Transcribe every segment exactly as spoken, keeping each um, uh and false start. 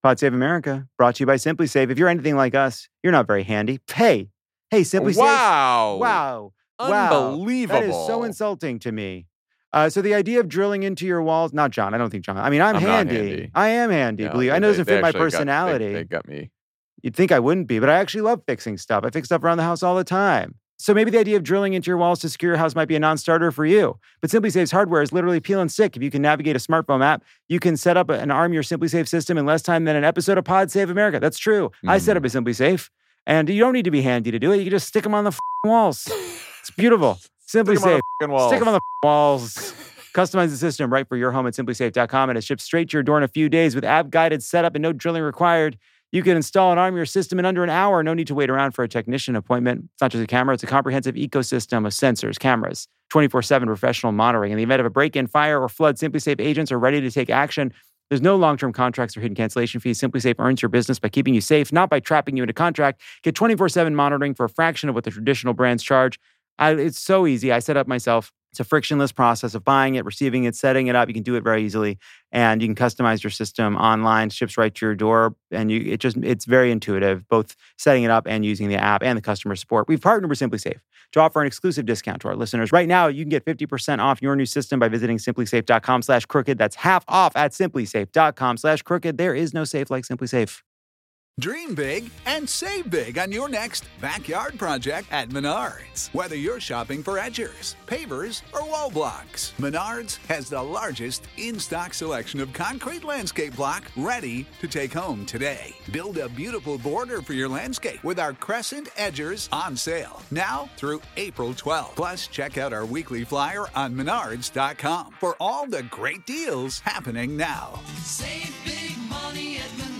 Pod Save America, brought to you by SimpliSafe. If you're anything like us, you're not very handy. Hey, hey, SimpliSafe. Wow. Wow. Unbelievable. Wow. That is so insulting to me. Uh, so the idea of drilling into your walls, not John, I don't think John, I mean, I'm, I'm handy. not handy. I am handy. No, believe they, I know it doesn't they fit my actually got- personality. they, they got me. You'd think I wouldn't be, but I actually love fixing stuff. I fix stuff around the house all the time. So maybe the idea of drilling into your walls to secure your house might be a non-starter for you. But SimpliSafe's hardware is literally peel and stick. If you can navigate a smartphone app, you can set up and arm your SimpliSafe system in less time than an episode of Pod Save America. That's true. Mm. I set up a SimpliSafe, and you don't need to be handy to do it. You can just stick them on the walls. It's beautiful. SimpliSafe. Stick them on the walls. Customize the system right for your home at simply safe dot com, and it ships straight to your door in a few days with app-guided setup and no drilling required. You can install and arm your system in under an hour. No need to wait around for a technician appointment. It's not just a camera. It's a comprehensive ecosystem of sensors, cameras, twenty-four seven professional monitoring. In the event of a break-in, fire, or flood, SimpliSafe agents are ready to take action. There's no long-term contracts or hidden cancellation fees. SimpliSafe earns your business by keeping you safe, not by trapping you in a contract. Get twenty-four seven monitoring for a fraction of what the traditional brands charge. I, it's so easy. I set up myself. It's a frictionless process of buying it, receiving it, setting it up. You can do it very easily, and you can customize your system online. Ships right to your door, and you it just it's very intuitive, both setting it up and using the app and the customer support. We've partnered with SimpliSafe to offer an exclusive discount to our listeners. Right now, you can get fifty percent off your new system by visiting simply safe dot com slash crooked. That's half off at simply safe dot com slash crooked. There is no safe like SimpliSafe. Dream big and save big on your next backyard project at Menards. Whether you're shopping for edgers, pavers, or wall blocks, Menards has the largest in-stock selection of concrete landscape block ready to take home today. Build a beautiful border for your landscape with our Crescent Edgers on sale now through April twelfth. Plus, check out our weekly flyer on menards dot com for all the great deals happening now. Save big money at Menards.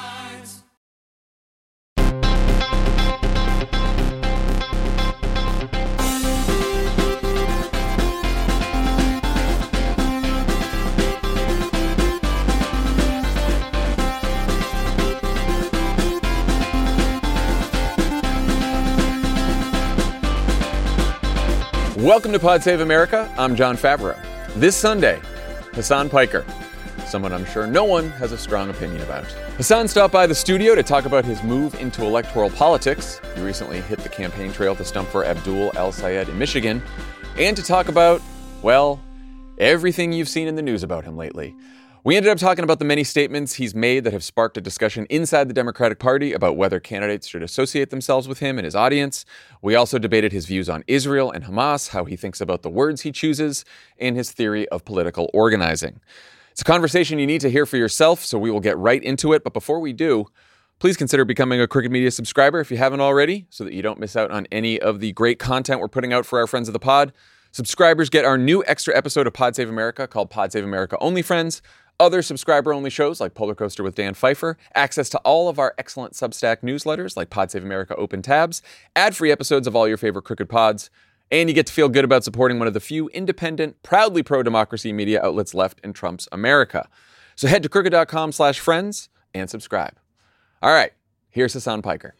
Welcome to Pod Save America. I'm John Favreau. This Sunday, Hasan Piker, someone I'm sure no one has a strong opinion about. Hasan stopped by the studio to talk about his move into electoral politics. He recently hit the campaign trail to stump for Abdul El-Sayed in Michigan, and to talk about, well, everything you've seen in the news about him lately. We ended up talking about the many statements he's made that have sparked a discussion inside the Democratic Party about whether candidates should associate themselves with him and his audience. We also debated his views on Israel and Hamas, how he thinks about the words he chooses, and his theory of political organizing. It's a conversation you need to hear for yourself, so we will get right into it. But before we do, please consider becoming a Crooked Media subscriber if you haven't already, so that you don't miss out on any of the great content we're putting out for our friends of the pod. Subscribers get our new extra episode of Pod Save America called Pod Save America Only Friends, other subscriber-only shows like Polar Coaster with Dan Pfeiffer, access to all of our excellent Substack newsletters like Pod Save America Open Tabs, ad-free episodes of all your favorite Crooked pods, and you get to feel good about supporting one of the few independent, proudly pro-democracy media outlets left in Trump's America. So head to crooked dot com slash friends and subscribe. All right, here's Hasan Piker.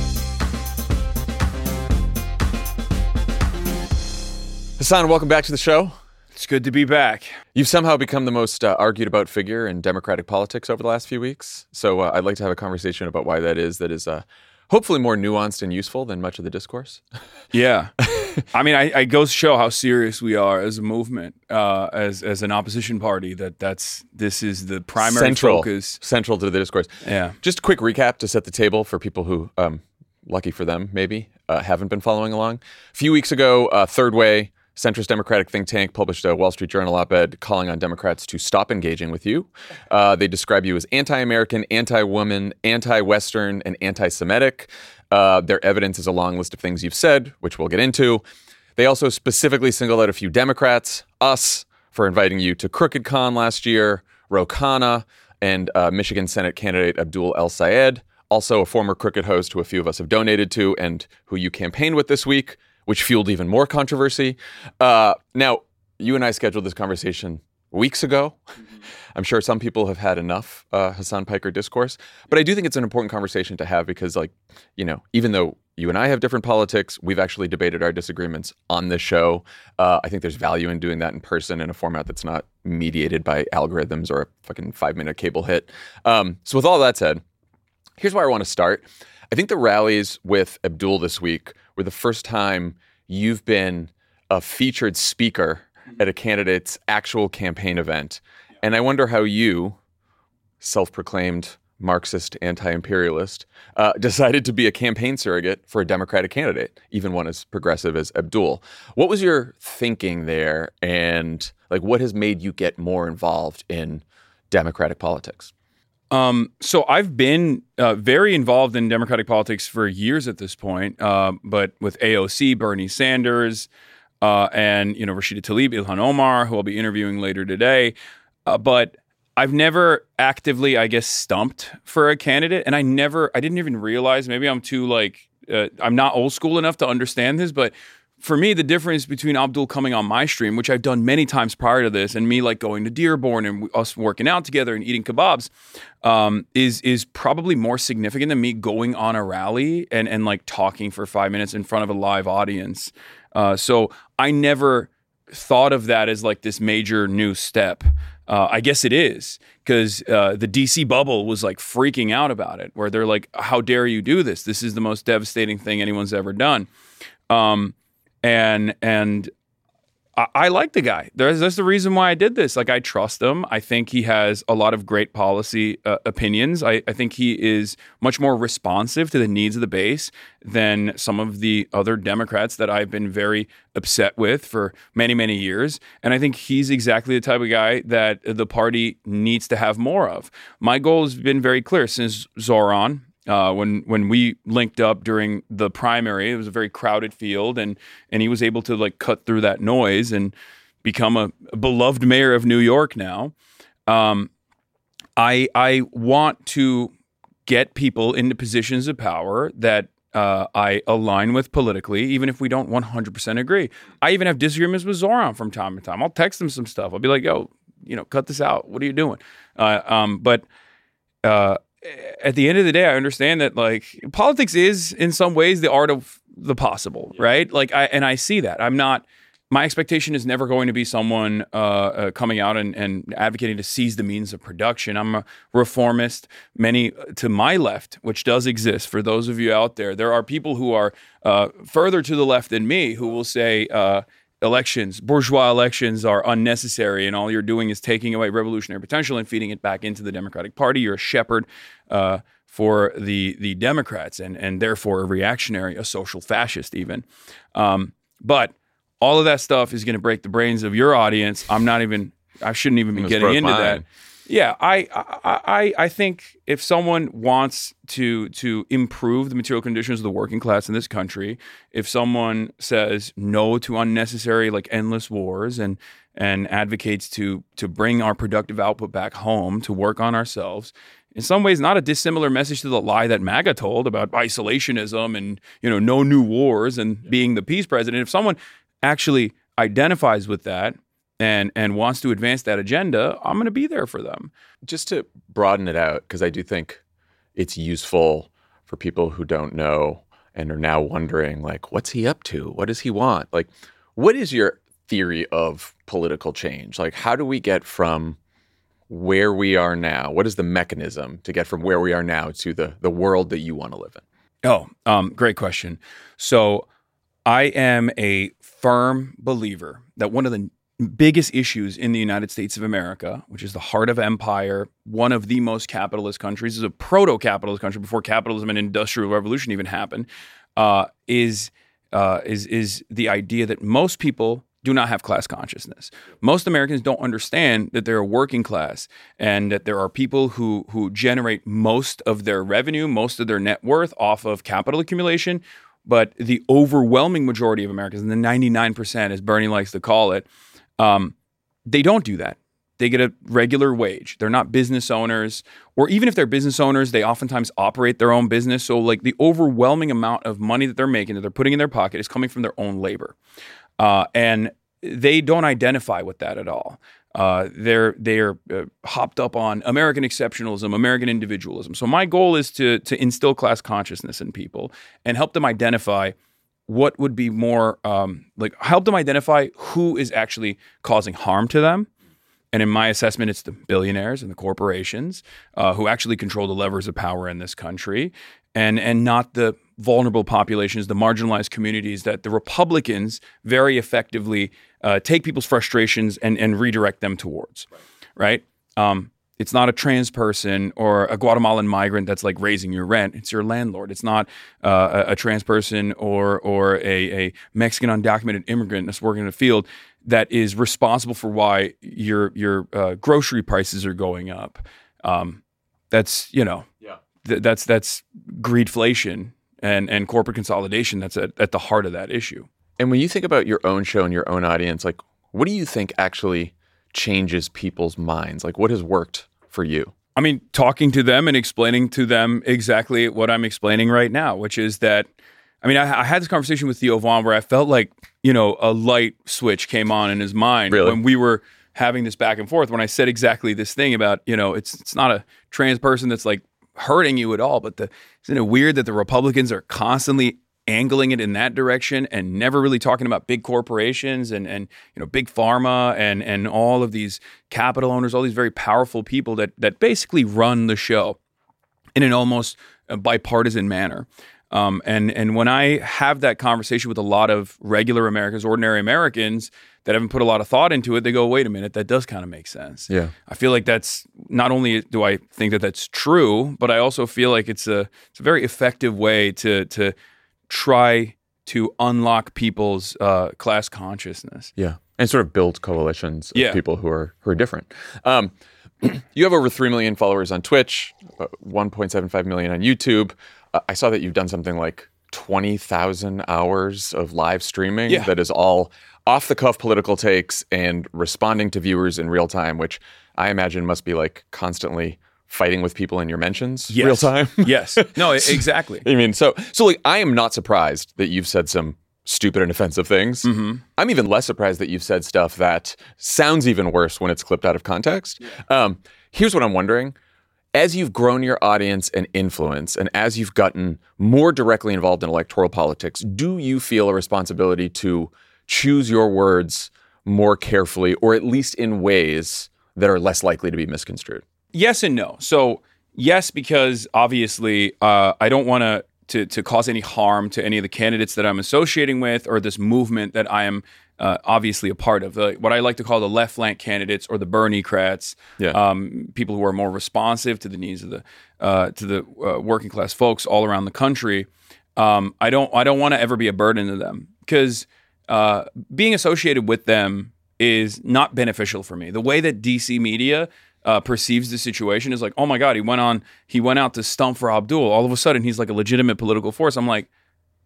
Hasan, welcome back to the show. It's good to be back. You've somehow become the most uh, argued about figure in Democratic politics over the last few weeks. So uh, I'd like to have a conversation about why that is. That is uh, hopefully more nuanced and useful than much of the discourse. Yeah. I mean, I, I goes to show how serious we are as a movement, uh, as as an opposition party, that that's this is the primary central, focus. Central to the discourse. Yeah. Just a quick recap to set the table for people who, um, lucky for them, maybe, uh, haven't been following along. A few weeks ago, uh, Third Way, centrist Democratic think tank, published a Wall Street Journal op-ed calling on Democrats to stop engaging with you. Uh, they describe you as anti-American, anti-woman, anti-Western, and anti-Semitic. Uh, their evidence is a long list of things you've said, which we'll get into. They also specifically singled out a few Democrats, us, for inviting you to CrookedCon last year, Ro Khanna, and uh, Michigan Senate candidate Abdul El-Sayed, also a former Crooked host who a few of us have donated to and who you campaigned with this week, which fueled even more controversy. Uh, now, you and I scheduled this conversation weeks ago. Mm-hmm. I'm sure some people have had enough uh, Hasan Piker discourse, but I do think it's an important conversation to have because, like, you know, even though you and I have different politics. We've actually debated our disagreements on this show. Uh, I think there's value in doing that in person in a format that's not mediated by algorithms or a fucking five-minute cable hit. Um, so with all that said, here's where I want to start. I think the rallies with Abdul this week were the first time you've been a featured speaker at a candidate's actual campaign event. And I wonder how you, self-proclaimed Marxist anti-imperialist, uh, decided to be a campaign surrogate for a Democratic candidate, even one as progressive as Abdul. What was your thinking there, and like what has made you get more involved in Democratic politics? Um, so I've been uh, very involved in Democratic politics for years at this point, uh, but with A O C, Bernie Sanders, uh, and you know Rashida Tlaib, Ilhan Omar, who I'll be interviewing later today, uh, but I've never actively, I guess, stumped for a candidate, and I never, I didn't even realize, maybe I'm too like, uh, I'm not old school enough to understand this, but for me, the difference between Abdul coming on my stream, which I've done many times prior to this, and me like going to Dearborn and us working out together and eating kebabs, um, is is probably more significant than me going on a rally and and like talking for five minutes in front of a live audience. Uh, so I never thought of that as like this major new step. Uh, I guess it is, because uh, the D C bubble was like freaking out about it, where they're like, how dare you do this? This is the most devastating thing anyone's ever done. Um, and and I, I like the guy. There's, that's the reason why I did this. Like, I trust him. I think he has a lot of great policy uh, opinions. I, I think he is much more responsive to the needs of the base than some of the other Democrats that I've been very upset with for many, many years. And I think he's exactly the type of guy that the party needs to have more of. My goal has been very clear since Zoran. Uh, when when we linked up during the primary, it was a very crowded field, and and he was able to like cut through that noise and become a, a beloved mayor of New York now. Um, I I want to get people into positions of power that uh, I align with politically, even if we don't one hundred percent agree. I even have disagreements with Zoran from time to time. I'll text him some stuff. I'll be like, yo, you know, cut this out. What are you doing? Uh, um, but uh, at the end of the day, I understand that like politics is in some ways the art of the possible, yeah. right? Like, I and I see that. I'm not. My expectation is never going to be someone uh, uh, coming out and, and advocating to seize the means of production. I'm a reformist. Many to my left, which does exist for those of you out there, there are people who are uh, further to the left than me who will say uh, elections, bourgeois elections are unnecessary, and all you're doing is taking away revolutionary potential and feeding it back into the Democratic Party. You're a shepherd uh, for the the Democrats, and and therefore a reactionary, a social fascist even. Um, but all of that stuff is going to break the brains of your audience. I'm not even, I shouldn't even be getting into mine. that. Yeah, I, I I I think if someone wants to to improve the material conditions of the working class in this country, if someone says no to unnecessary like endless wars and and advocates to to bring our productive output back home, to work on ourselves, in some ways not a dissimilar message to the lie that MAGA told about isolationism and, you know, no new wars and being the peace president. If someone actually identifies with that and and wants to advance that agenda, I'm going to be there for them. Just to broaden it out, because I do think it's useful for people who don't know and are now wondering, like, what's he up to? What does he want? Like, what is your theory of political change? Like, how do we get from where we are now? What is the mechanism to get from where we are now to the the world that you want to live in? Oh, um, great question. So I am a firm believer that one of the biggest issues in the United States of America, which is the heart of empire, one of the most capitalist countries, is a proto-capitalist country before capitalism and industrial revolution even happened, uh, is uh, is is the idea that most people do not have class consciousness. Most Americans don't understand that they're a working class and that there are people who who generate most of their revenue, most of their net worth off of capital accumulation. But the overwhelming majority of Americans, and the ninety-nine percent, as Bernie likes to call it, um, they don't do that. They get a regular wage. They're not business owners, or even if they're business owners, they oftentimes operate their own business. So like the overwhelming amount of money that they're making, that they're putting in their pocket, is coming from their own labor. Uh, and they don't identify with that at all. Uh, they're they're uh, hopped up on American exceptionalism, American individualism. So my goal is to to instill class consciousness in people and help them identify what would be more um, like help them identify who is actually causing harm to them. And in my assessment, it's the billionaires and the corporations uh, who actually control the levers of power in this country, and and not the vulnerable populations, the marginalized communities that the Republicans very effectively uh, take people's frustrations and, and redirect them towards, right? Um, it's not a trans person or a Guatemalan migrant that's like raising your rent. It's your landlord. It's not uh, a, a trans person or or a, a Mexican undocumented immigrant that's working in a field that is responsible for why your your uh, grocery prices are going up. Um, that's you know, Yeah. th- that's that's greedflation and and corporate consolidation. That's at, at the heart of that issue. And when you think about your own show and your own audience, like, what do you think actually changes people's minds? Like, what has worked for you? I mean, talking to them and explaining to them exactly what I'm explaining right now, which is that, I mean, I, I had this conversation with Theo Vaughn where I felt like, you know, a light switch came on in his mind Really? when we were having this back and forth, when I said exactly this thing about, you know, it's it's not a trans person that's like hurting you at all, but the, isn't it weird that the Republicans are constantly angling it in that direction and never really talking about big corporations and, and you know, big pharma and and all of these capital owners, all these very powerful people that that basically run the show in an almost bipartisan manner. Um, and and when I have that conversation with a lot of regular Americans, ordinary Americans that haven't put a lot of thought into it, they go, wait a minute, that does kind of make sense. Yeah. I feel like that's, not only do I think that that's true, but I also feel like it's a it's a very effective way to to try to unlock people's uh, class consciousness. Yeah. And sort of build coalitions of Yeah. people who are who are different. Um, you have over three million followers on Twitch, uh, one point seven five million on YouTube. Uh, I saw that you've done something like twenty thousand hours of live streaming Yeah. that is all off-the-cuff political takes and responding to viewers in real time, which I imagine must be like constantly fighting with people in your mentions Yes. real time. Yes. No, e- exactly. I mean, so so like I am not surprised that you've said some stupid and offensive things. Mm-hmm. I'm even less surprised that you've said stuff that sounds even worse when it's clipped out of context. Um, here's what I'm wondering. As you've grown your audience and influence, and as you've gotten more directly involved in electoral politics, do you feel a responsibility to choose your words more carefully, or at least in ways that are less likely to be misconstrued? Yes and no. So yes, because obviously uh, I don't want to to to cause any harm to any of the candidates that I'm associating with or this movement that I am uh, obviously a part of. Uh, what I like to call the left flank candidates or the Bernie-crats, Yeah. um, people who are more responsive to the needs of the uh, to the uh, working class folks all around the country. Um, I don't I don't want to ever be a burden to them because uh, being associated with them is not beneficial for me. The way that D C media Uh, perceives the situation is like, oh my God, he went on, he went out to stump for Abdul. All of a sudden, he's like a legitimate political force. I'm like,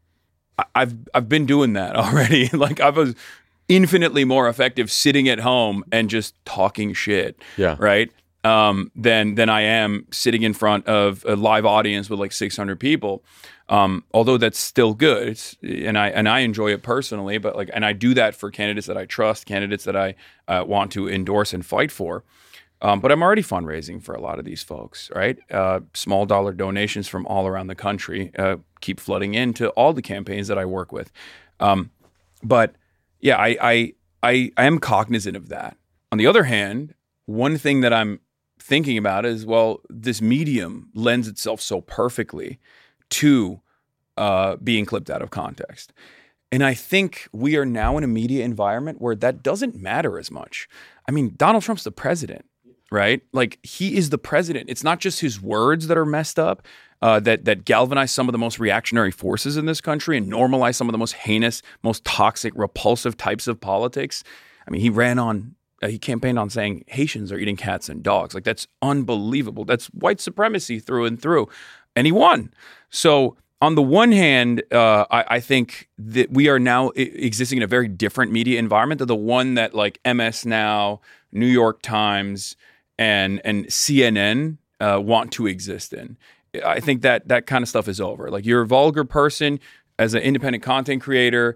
I- I've I've been doing that already. Like I was infinitely more effective sitting at home and just talking shit. Yeah. Right. Um, than than I am sitting in front of a live audience with like six hundred people. Um, although that's still good, it's, and I and I enjoy it personally. But like, and I do that for candidates that I trust, candidates that I uh, want to endorse and fight for. Um, but I'm already fundraising for a lot of these folks, right? Uh, small dollar donations from all around the country uh, keep flooding into all the campaigns that I work with. Um, but yeah, I, I I I am cognizant of that. On the other hand, one thing that I'm thinking about is, well, this medium lends itself so perfectly to uh, being clipped out of context. And I think we are now in a media environment where that doesn't matter as much. I mean, Donald Trump's the president. Right? Like he is the president. It's not just his words that are messed up, uh, that that galvanize some of the most reactionary forces in this country and normalize some of the most heinous, most toxic, repulsive types of politics. I mean, he ran on, uh, he campaigned on saying Haitians are eating cats and dogs. Like that's unbelievable. That's white supremacy through and through. And he won. So on the one hand, uh, I, I think that we are now I- existing in a very different media environment than the one that like M S Now, New York Times, and and C N N uh, want to exist in. I think that that kind of stuff is over. Like you're a vulgar person as an independent content creator.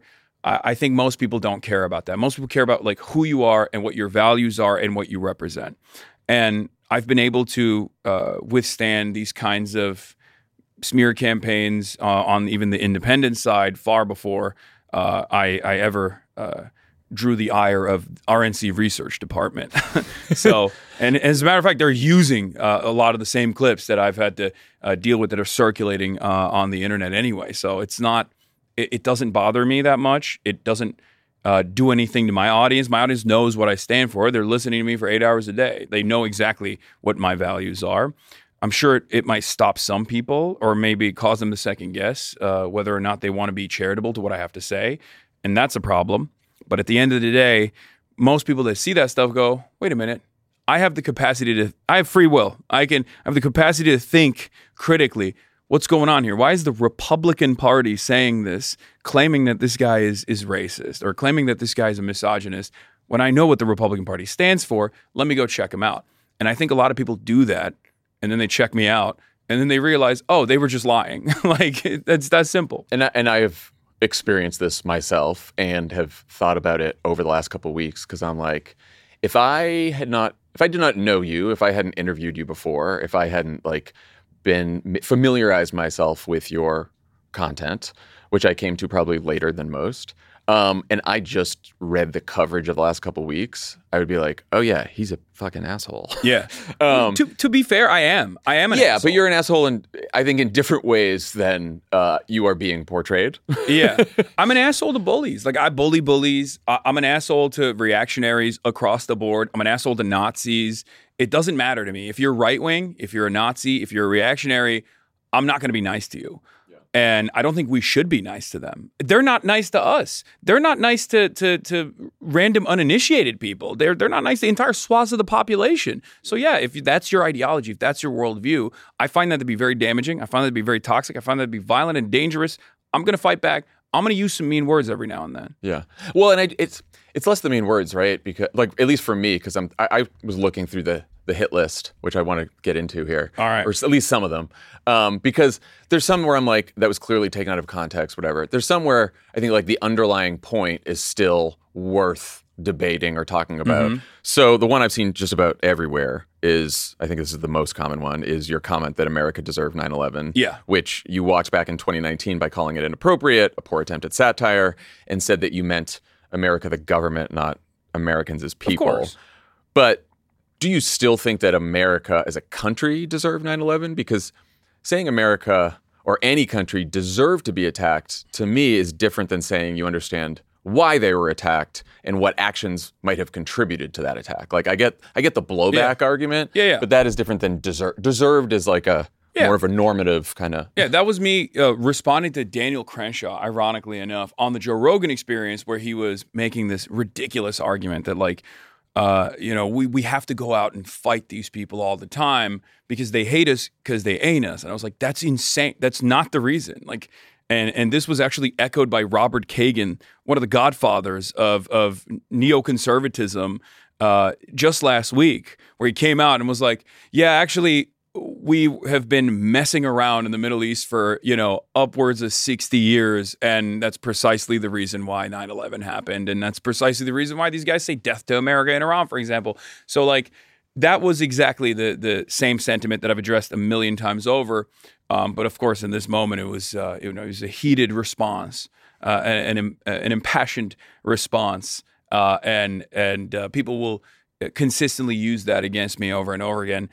I, I think most people don't care about that. Most people care about like who you are and what your values are and what you represent. And I've been able to uh, withstand these kinds of smear campaigns uh, on even the independent side far before uh, I, I ever uh, drew the ire of R N C research department. So, and as a matter of fact, they're using uh, a lot of the same clips that I've had to uh, deal with that are circulating uh, on the internet anyway. So it's not, it, it doesn't bother me that much. It doesn't uh, do anything to my audience. My audience knows what I stand for. They're listening to me for eight hours a day. They know exactly what my values are. I'm sure it, it might stop some people or maybe cause them to second guess uh, whether or not they want to be charitable to what I have to say. And that's a problem. But at the end of the day, most people that see that stuff go, wait a minute, I have the capacity to, I have free will. I can I have the capacity to think critically. What's going on here? Why is the Republican Party saying this, claiming that this guy is is racist or claiming that this guy is a misogynist when I know what the Republican Party stands for? Let me go check him out. And I think a lot of people do that. And then they check me out, and then they realize, oh, they were just lying. Like, that's that simple. And I, and I have experienced this myself and have thought about it over the last couple of weeks because I'm like, if I had not, if I did not know you, if I hadn't interviewed you before, if I hadn't like been familiarized myself with your content, which I came to probably later than most, um, and I just read the coverage of the last couple of weeks, I would be like, oh yeah, he's a fucking asshole. Yeah. um, to to be fair, I am. I am an yeah, asshole. but you're an asshole in, I think, in different ways than uh, you are being portrayed. Yeah. I'm an asshole to bullies. Like, I bully bullies. I- I'm an asshole to reactionaries across the board. I'm an asshole to Nazis. It doesn't matter to me. If you're right-wing, if you're a Nazi, if you're a reactionary, I'm not going to be nice to you. And I don't think we should be nice to them. They're not nice to us. They're not nice to to, to random uninitiated people. They're they're not nice to entire swaths of the population. So yeah, if that's your ideology, if that's your worldview, I find that to be very damaging. I find that to be very toxic. I find that to be violent and dangerous. I'm going to fight back. I'm going to use some mean words every now and then. Yeah. Well, and I, it's it's less the mean words, right? Because like at least for me, because I'm I, I was looking through the the hit list, which I want to get into here. All right. Or at least some of them. Um, because there's some where I'm like, that was clearly taken out of context, whatever. There's some where I think like the underlying point is still worth debating or talking about. Mm-hmm. So the one I've seen just about everywhere is, I think this is the most common one, is your comment that America deserved nine eleven. Yeah. Which you walked back in twenty nineteen by calling it inappropriate, a poor attempt at satire, and said that you meant America the government, not Americans as people. Of course. But do you still think that America as a country deserved nine eleven? Because saying America or any country deserved to be attacked, to me, is different than saying you understand why they were attacked and what actions might have contributed to that attack. Like, I get I get the blowback Yeah. argument, Yeah, yeah. but that is different than deser- deserved is like a Yeah. more of a normative kind of... Yeah, that was me uh, responding to Daniel Crenshaw, ironically enough, on the Joe Rogan Experience, where he was making this ridiculous argument that, like, uh, you know, we, we have to go out and fight these people all the time because they hate us because they ain't us. And I was like, that's insane. That's not the reason. Like, and and this was actually echoed by Robert Kagan, one of the godfathers of of neoconservatism, uh, just last week, where he came out and was like, yeah, actually, we have been messing around in the Middle East for, you know, upwards of sixty years. And that's precisely the reason why nine eleven happened. And that's precisely the reason why these guys say death to America and Iran, for example. So like, that was exactly the the same sentiment that I've addressed a million times over. Um, but of course, in this moment, it was, uh, you know, it was a heated response, uh, an, an, an impassioned response. Uh, and and uh, people will consistently use that against me over and over again.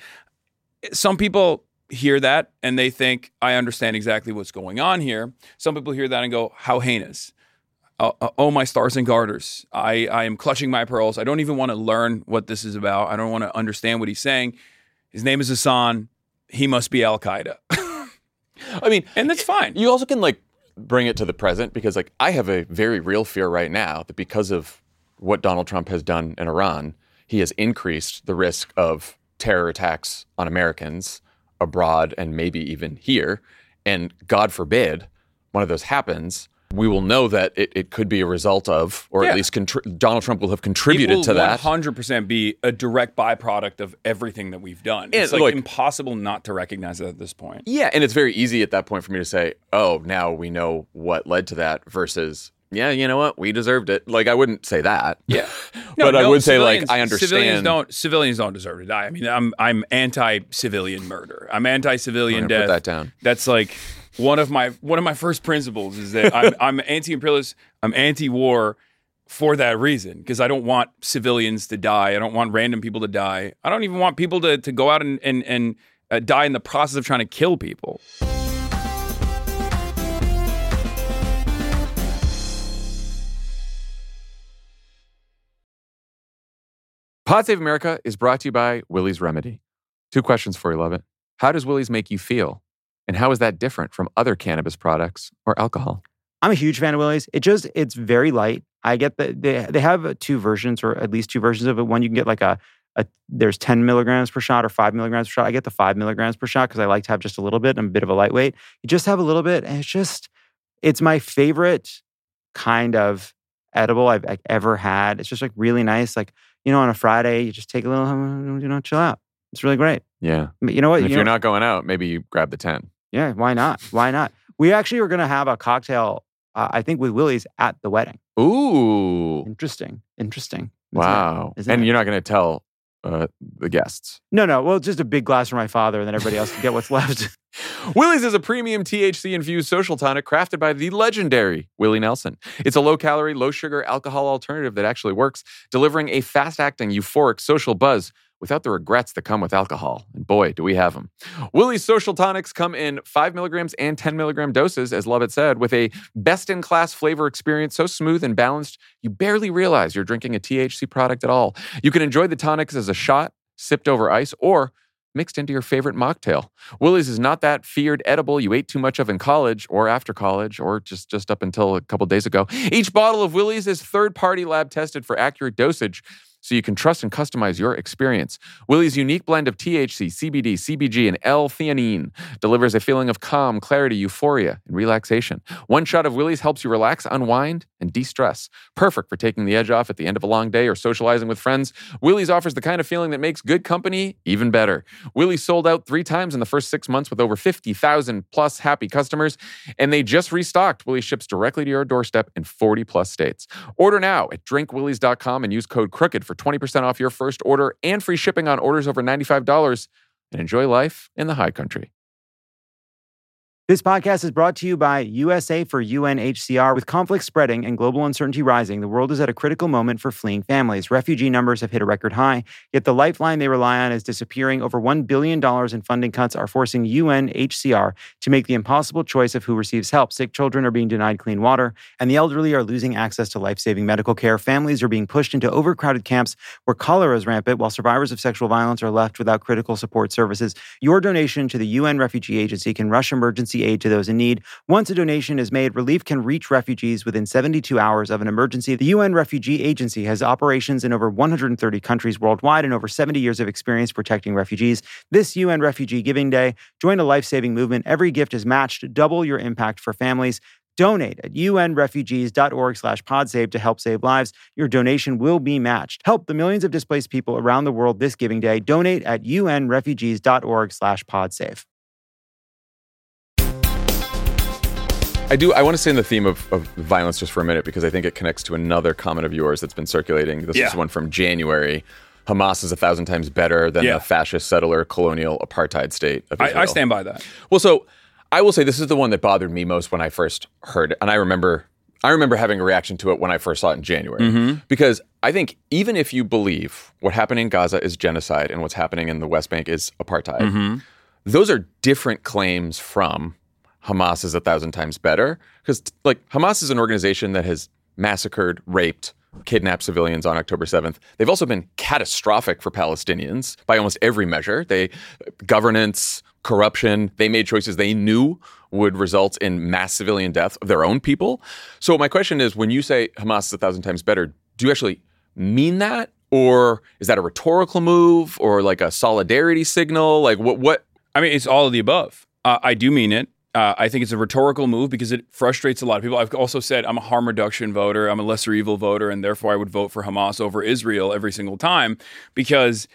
Some people hear that and they think, I understand exactly what's going on here. Some people hear that and go, how heinous. Uh, uh, oh, my stars and garters. I, I am clutching my pearls. I don't even want to learn what this is about. I don't want to understand what he's saying. His name is Hassan. He must be Al-Qaeda. I mean, and that's fine. You also can like bring it to the present because like I have a very real fear right now that because of what Donald Trump has done in Iran, he has increased the risk of terror attacks on Americans abroad and maybe even here. And God forbid one of those happens, we will know that it, it could be a result of, or Yeah. at least contri- Donald Trump will have contributed it will to that. one hundred percent be a direct byproduct of everything that we've done. And, It's like like- impossible not to recognize that at this point. Yeah, and it's very easy at that point for me to say, oh, now we know what led to that versus yeah, you know what? We deserved it. Like, I wouldn't say that. Yeah. but No, I no, would say, like, civilians- I understand. Civilians don't, civilians don't deserve to die. I mean, I'm I'm anti-civilian murder. I'm anti-civilian I'm gonna death. put that down. That's like one of my one of my first principles is that I'm, I'm anti-imperialist. I'm anti-war for that reason, because I don't want civilians to die. I don't want random people to die. I don't even want people to, to go out and, and, and uh, die in the process of trying to kill people. Pod Save America is brought to you by Willie's Remedy. Two questions for you, love it. How does Willie's make you feel? And how is that different from other cannabis products or alcohol? I'm a huge fan of Willie's. It just, it's very light. I get that they, they have two versions, or at least two versions of it. One, you can get like a, a there's ten milligrams per shot or five milligrams per shot. I get the five milligrams per shot because I like to have just a little bit. I'm a bit of a lightweight. You just have a little bit, and it's just, it's my favorite kind of edible I've like, ever had. It's just like really nice. Like, you know, on a Friday, you just take a little, you know, chill out. It's really great. Yeah. You know what? And if you you're know, not going out, maybe you grab the ten. Yeah, why not? Why not? We actually were going to have a cocktail, uh, I think, with Willie's at the wedding. Ooh. Interesting. Interesting. Isn't Wow. it? Isn't And it? you're not going to tell uh, the guests. No, no. Well, just a big glass for my father, and then everybody else can get what's left. Willie's is a premium T H C-infused social tonic crafted by the legendary Willie Nelson. It's a low-calorie, low-sugar alcohol alternative that actually works, delivering a fast-acting, euphoric social buzz without the regrets that come with alcohol. And boy, do we have them. Willie's social tonics come in five milligrams and ten milligram doses, as Lovett said, with a best-in-class flavor experience so smooth and balanced, you barely realize you're drinking a T H C product at all. You can enjoy the tonics as a shot, sipped over ice, or mixed into your favorite mocktail. Willie's is not that feared edible you ate too much of in college or after college or just, just up until a couple days ago. Each bottle of Willie's is third-party lab tested for accurate dosage, so you can trust and customize your experience. Willie's unique blend of T H C, C B D, C B G, and L-theanine delivers a feeling of calm, clarity, euphoria, and relaxation. One shot of Willie's helps you relax, unwind, and de-stress. Perfect for taking the edge off at the end of a long day or socializing with friends. Willie's offers the kind of feeling that makes good company even better. Willie's sold out three times in the first six months with over fifty thousand plus happy customers, and they just restocked. Willie's ships directly to your doorstep in forty plus states. Order now at drink willies dot com and use code CROOKED for twenty percent off your first order and free shipping on orders over ninety-five dollars, and enjoy life in the high country. This podcast is brought to you by U S A for U N H C R. With conflict spreading and global uncertainty rising, the world is at a critical moment for fleeing families. Refugee numbers have hit a record high, yet the lifeline they rely on is disappearing. Over one billion dollars in funding cuts are forcing U N H C R to make the impossible choice of who receives help. Sick children are being denied clean water, and the elderly are losing access to life-saving medical care. Families are being pushed into overcrowded camps where cholera is rampant, while survivors of sexual violence are left without critical support services. Your donation to the U N Refugee Agency can rush emergency aid to those in need. Once a donation is made, relief can reach refugees within seventy-two hours of an emergency. The U N Refugee Agency has operations in over one hundred thirty countries worldwide and over seventy years of experience protecting refugees. This U N Refugee Giving Day, join a life-saving movement. Every gift is matched. Double your impact for families. Donate at unrefugees.org slash podsave to help save lives. Your donation will be matched. Help the millions of displaced people around the world this Giving Day. Donate at unrefugees.org slash podsave. I do. I want to stay in the theme of, of violence just for a minute because I think it connects to another comment of yours that's been circulating. This Yeah. is one from January. Hamas is a thousand times better than Yeah. the fascist settler colonial apartheid state of Israel. I, I stand by that. Well, so I will say this is the one that bothered me most when I first heard it, and I remember I remember having a reaction to it when I first saw it in January, Mm-hmm. because I think even if you believe what happened in Gaza is genocide and what's happening in the West Bank is apartheid, Mm-hmm. those are different claims from Hamas is a thousand times better, because like Hamas is an organization that has massacred, raped, kidnapped civilians on October seventh. They've also been catastrophic for Palestinians by almost every measure. They governance, corruption, they made choices they knew would result in mass civilian death of their own people. So my question is, when you say Hamas is a thousand times better, do you actually mean that? Or is that a rhetorical move or like a solidarity signal? Like what, what? I mean, it's all of the above. Uh, I do mean it. Uh, I think it's a rhetorical move because it frustrates a lot of people. I've also said I'm a harm reduction voter. I'm a lesser evil voter, and therefore I would vote for Hamas over Israel every single time because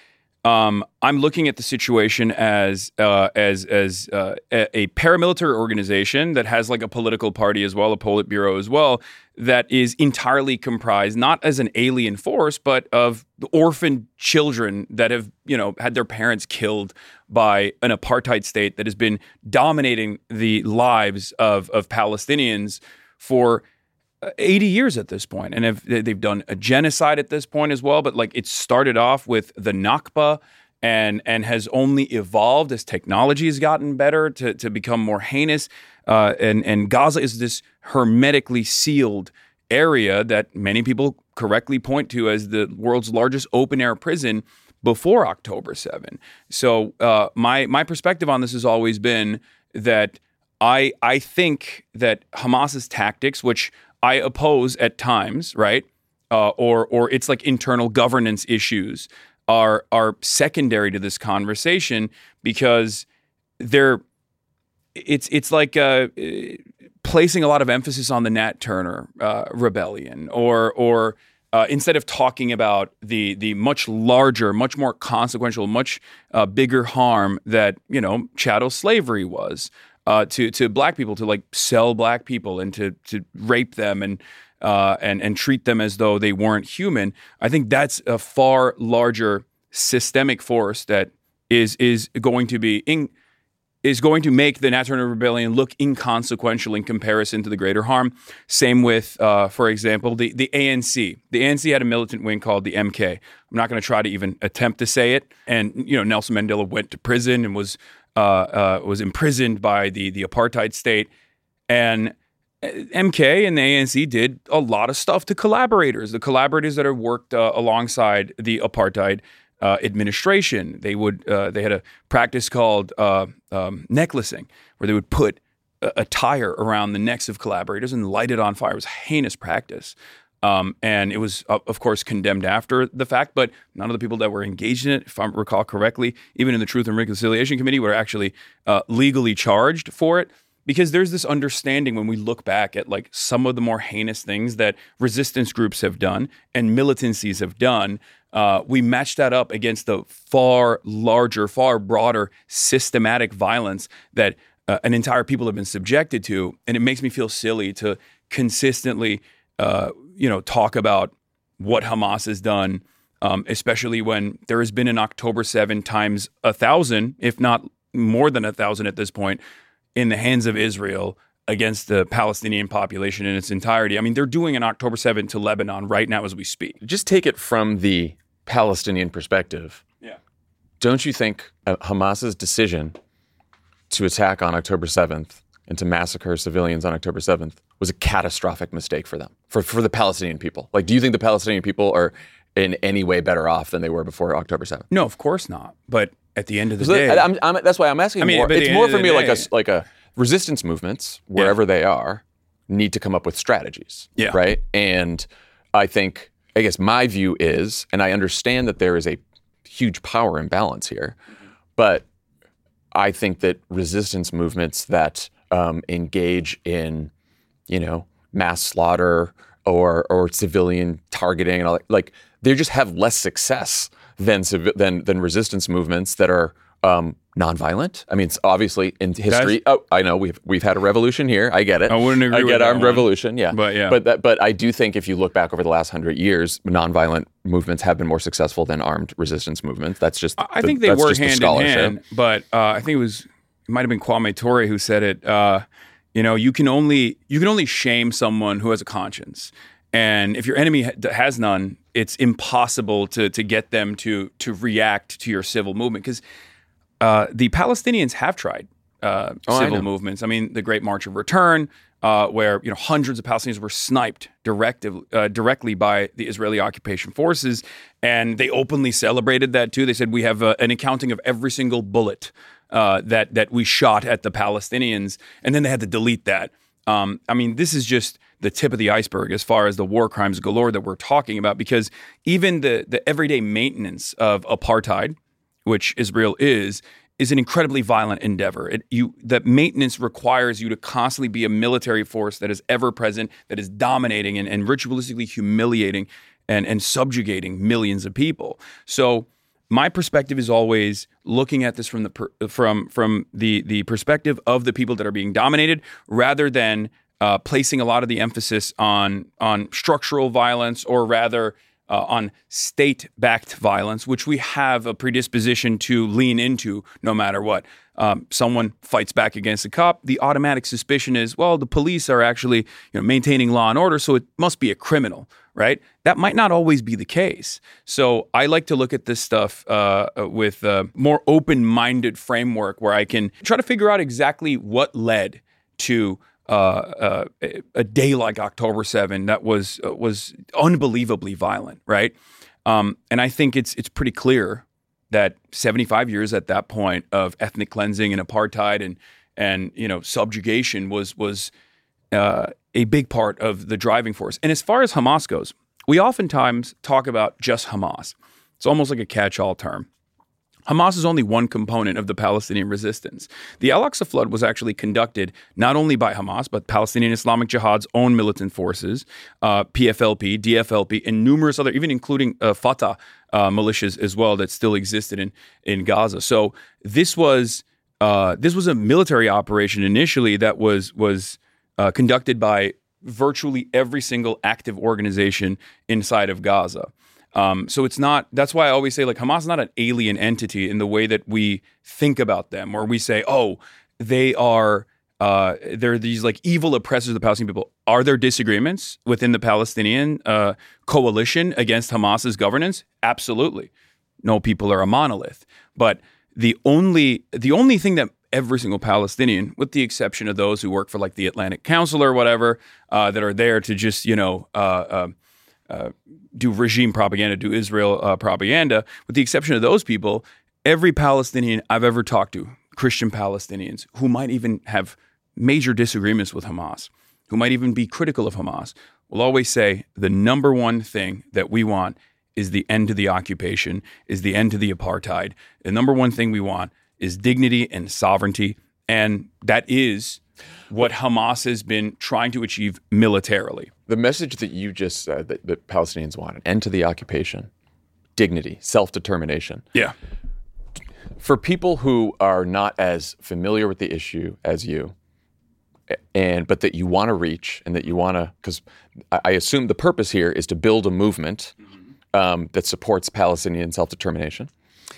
Um, I'm looking at the situation as uh, as as uh, a, a paramilitary organization that has like a political party as well, a Politburo as well, that is entirely comprised not as an alien force, but of orphaned children that have, you know, had their parents killed by an apartheid state that has been dominating the lives of of Palestinians for eighty years at this point, and have, they've done a genocide at this point as well. But like, it started off with the Nakba, and and has only evolved as technology has gotten better to to become more heinous. Uh, and and Gaza is this hermetically sealed area that many people correctly point to as the world's largest open air prison before October seventh. So uh, my my perspective on this has always been that I I think that Hamas's tactics, which I oppose at times, right? Uh, or or it's like internal governance issues are are secondary to this conversation, because they're it's it's like uh, placing a lot of emphasis on the Nat Turner uh, rebellion, or or uh, instead of talking about the the much larger, much more consequential, much uh, bigger harm that, you know, chattel slavery was. Uh, to to black people, to like sell black people and to to rape them and uh, and and treat them as though they weren't human. I think that's a far larger systemic force that is is going to be in, is going to make the Nat Turner Rebellion look inconsequential in comparison to the greater harm. Same with, uh, for example, the the A N C. The A N C had a militant wing called the M K. I'm not going to try to even attempt to say it. And you know, Nelson Mandela went to prison and was. Uh, uh, was imprisoned by the the apartheid state, and M K and the A N C did a lot of stuff to collaborators, the collaborators that have worked uh, alongside the apartheid uh, administration. They would uh, they had a practice called uh, um, necklacing, where they would put a, a tire around the necks of collaborators and light it on fire. It was a heinous practice. Um, and it was, uh, of course, condemned after the fact, but none of the people that were engaged in it, if I recall correctly, even in the Truth and Reconciliation Committee, were actually uh, legally charged for it. Because there's this understanding when we look back at like some of the more heinous things that resistance groups have done and militancies have done, uh, we match that up against the far larger, far broader systematic violence that uh, an entire people have been subjected to. And it makes me feel silly to consistently Uh, you know, talk about what Hamas has done, um, especially when there has been an October seventh times a thousand, if not more than a thousand at this point, in the hands of Israel against the Palestinian population in its entirety. I mean, they're doing an October seventh to Lebanon right now as we speak. Just take it from the Palestinian perspective. Yeah. Don't you think uh, Hamas's decision to attack on October seventh and to massacre civilians on October seventh was a catastrophic mistake for them, for, for the Palestinian people? Like, do you think the Palestinian people are in any way better off than they were before October seventh? No, of course not. But at the end of the So day... that- I'm, I'm, that's why I'm asking I mean, more. but at It's the more end for of me the like a, day- like a resistance movements, wherever Yeah. they are, need to come up with strategies, Yeah. right? And I think, I guess my view is, and I understand that there is a huge power imbalance here, but I think that resistance movements that um, engage in, you know, mass slaughter or or civilian targeting and all that, like, they just have less success than civi- than than resistance movements that are um, nonviolent. I mean, it's obviously in history. That's- oh, I know we've we've had a revolution here. I get it. I wouldn't agree I with get that armed one. revolution. Yeah, But yeah. But that, but I do think if you look back over the last hundred years, nonviolent movements have been more successful than armed resistance movements. That's just. I the- think they that's work just the hand in scholarship. hand, but uh, I think it was it might have been Kwame Ture who said it. Uh, you know, you can only you can only shame someone who has a conscience, and if your enemy ha- has none, it's impossible to to get them to to react to your civil movement, because uh, the Palestinians have tried uh, Oh, I civil know. movements. I mean, the Great March of Return, uh, where you know hundreds of Palestinians were sniped directive, uh, directly by the Israeli occupation forces, and they openly celebrated that too. They said we have uh, an accounting of every single bullet uh, that that we shot at the Palestinians, and then they had to delete that. Um, I mean, this is just the tip of the iceberg as far as the war crimes galore that we're talking about, because even the the everyday maintenance of apartheid, which Israel is, is an incredibly violent endeavor. It, you, that maintenance requires you to constantly be a military force that is ever present, that is dominating and, and ritualistically humiliating and, and subjugating millions of people. So my perspective is always looking at this from the per, from from the the perspective of the people that are being dominated, rather than uh, placing a lot of the emphasis on on structural violence, or rather uh, on state-backed violence, which we have a predisposition to lean into no matter what. Um, someone fights back against a cop, the automatic suspicion is, well, the police are actually, you know, maintaining law and order, so it must be a criminal, right? That might not always be the case. So I like to look at this stuff uh, with a more open-minded framework where I can try to figure out exactly what led to uh, uh, a day like October seventh that was uh, was unbelievably violent, right? Um, and I think it's it's pretty clear that seventy-five years at that point of ethnic cleansing and apartheid and and you know subjugation was was uh, a big part of the driving force. And as far as Hamas goes, we oftentimes talk about just Hamas. It's almost like a catch-all term. Hamas is only one component of the Palestinian resistance. The Al-Aqsa Flood was actually conducted not only by Hamas, but Palestinian Islamic Jihad's own militant forces, uh, P F L P, D F L P, and numerous other, even including uh, Fatah uh, militias as well that still existed in, in Gaza. So this was uh, this was a military operation initially that was was uh, conducted by virtually every single active organization inside of Gaza. Um, so it's not, that's why I always say, like, Hamas is not an alien entity in the way that we think about them, or we say, oh, they are, uh, they're these like evil oppressors of the Palestinian people. Are there disagreements within the Palestinian uh, coalition against Hamas's governance? Absolutely. No people are a monolith. But the only, the only thing that every single Palestinian, with the exception of those who work for like the Atlantic Council or whatever, uh, that are there to just, you know, uh, uh, uh, do regime propaganda, do Israel uh, propaganda, with the exception of those people, every Palestinian I've ever talked to, Christian Palestinians, who might even have major disagreements with Hamas, who might even be critical of Hamas, will always say the number one thing that we want is the end to the occupation, is the end to the apartheid. The number one thing we want is dignity and sovereignty, and that is what Hamas has been trying to achieve militarily. The message that you just said that, that Palestinians want, an end to the occupation, dignity, self-determination. Yeah. For people who are not as familiar with the issue as you, and but that you want to reach and that you want to, because I assume the purpose here is to build a movement um, that supports Palestinian self-determination.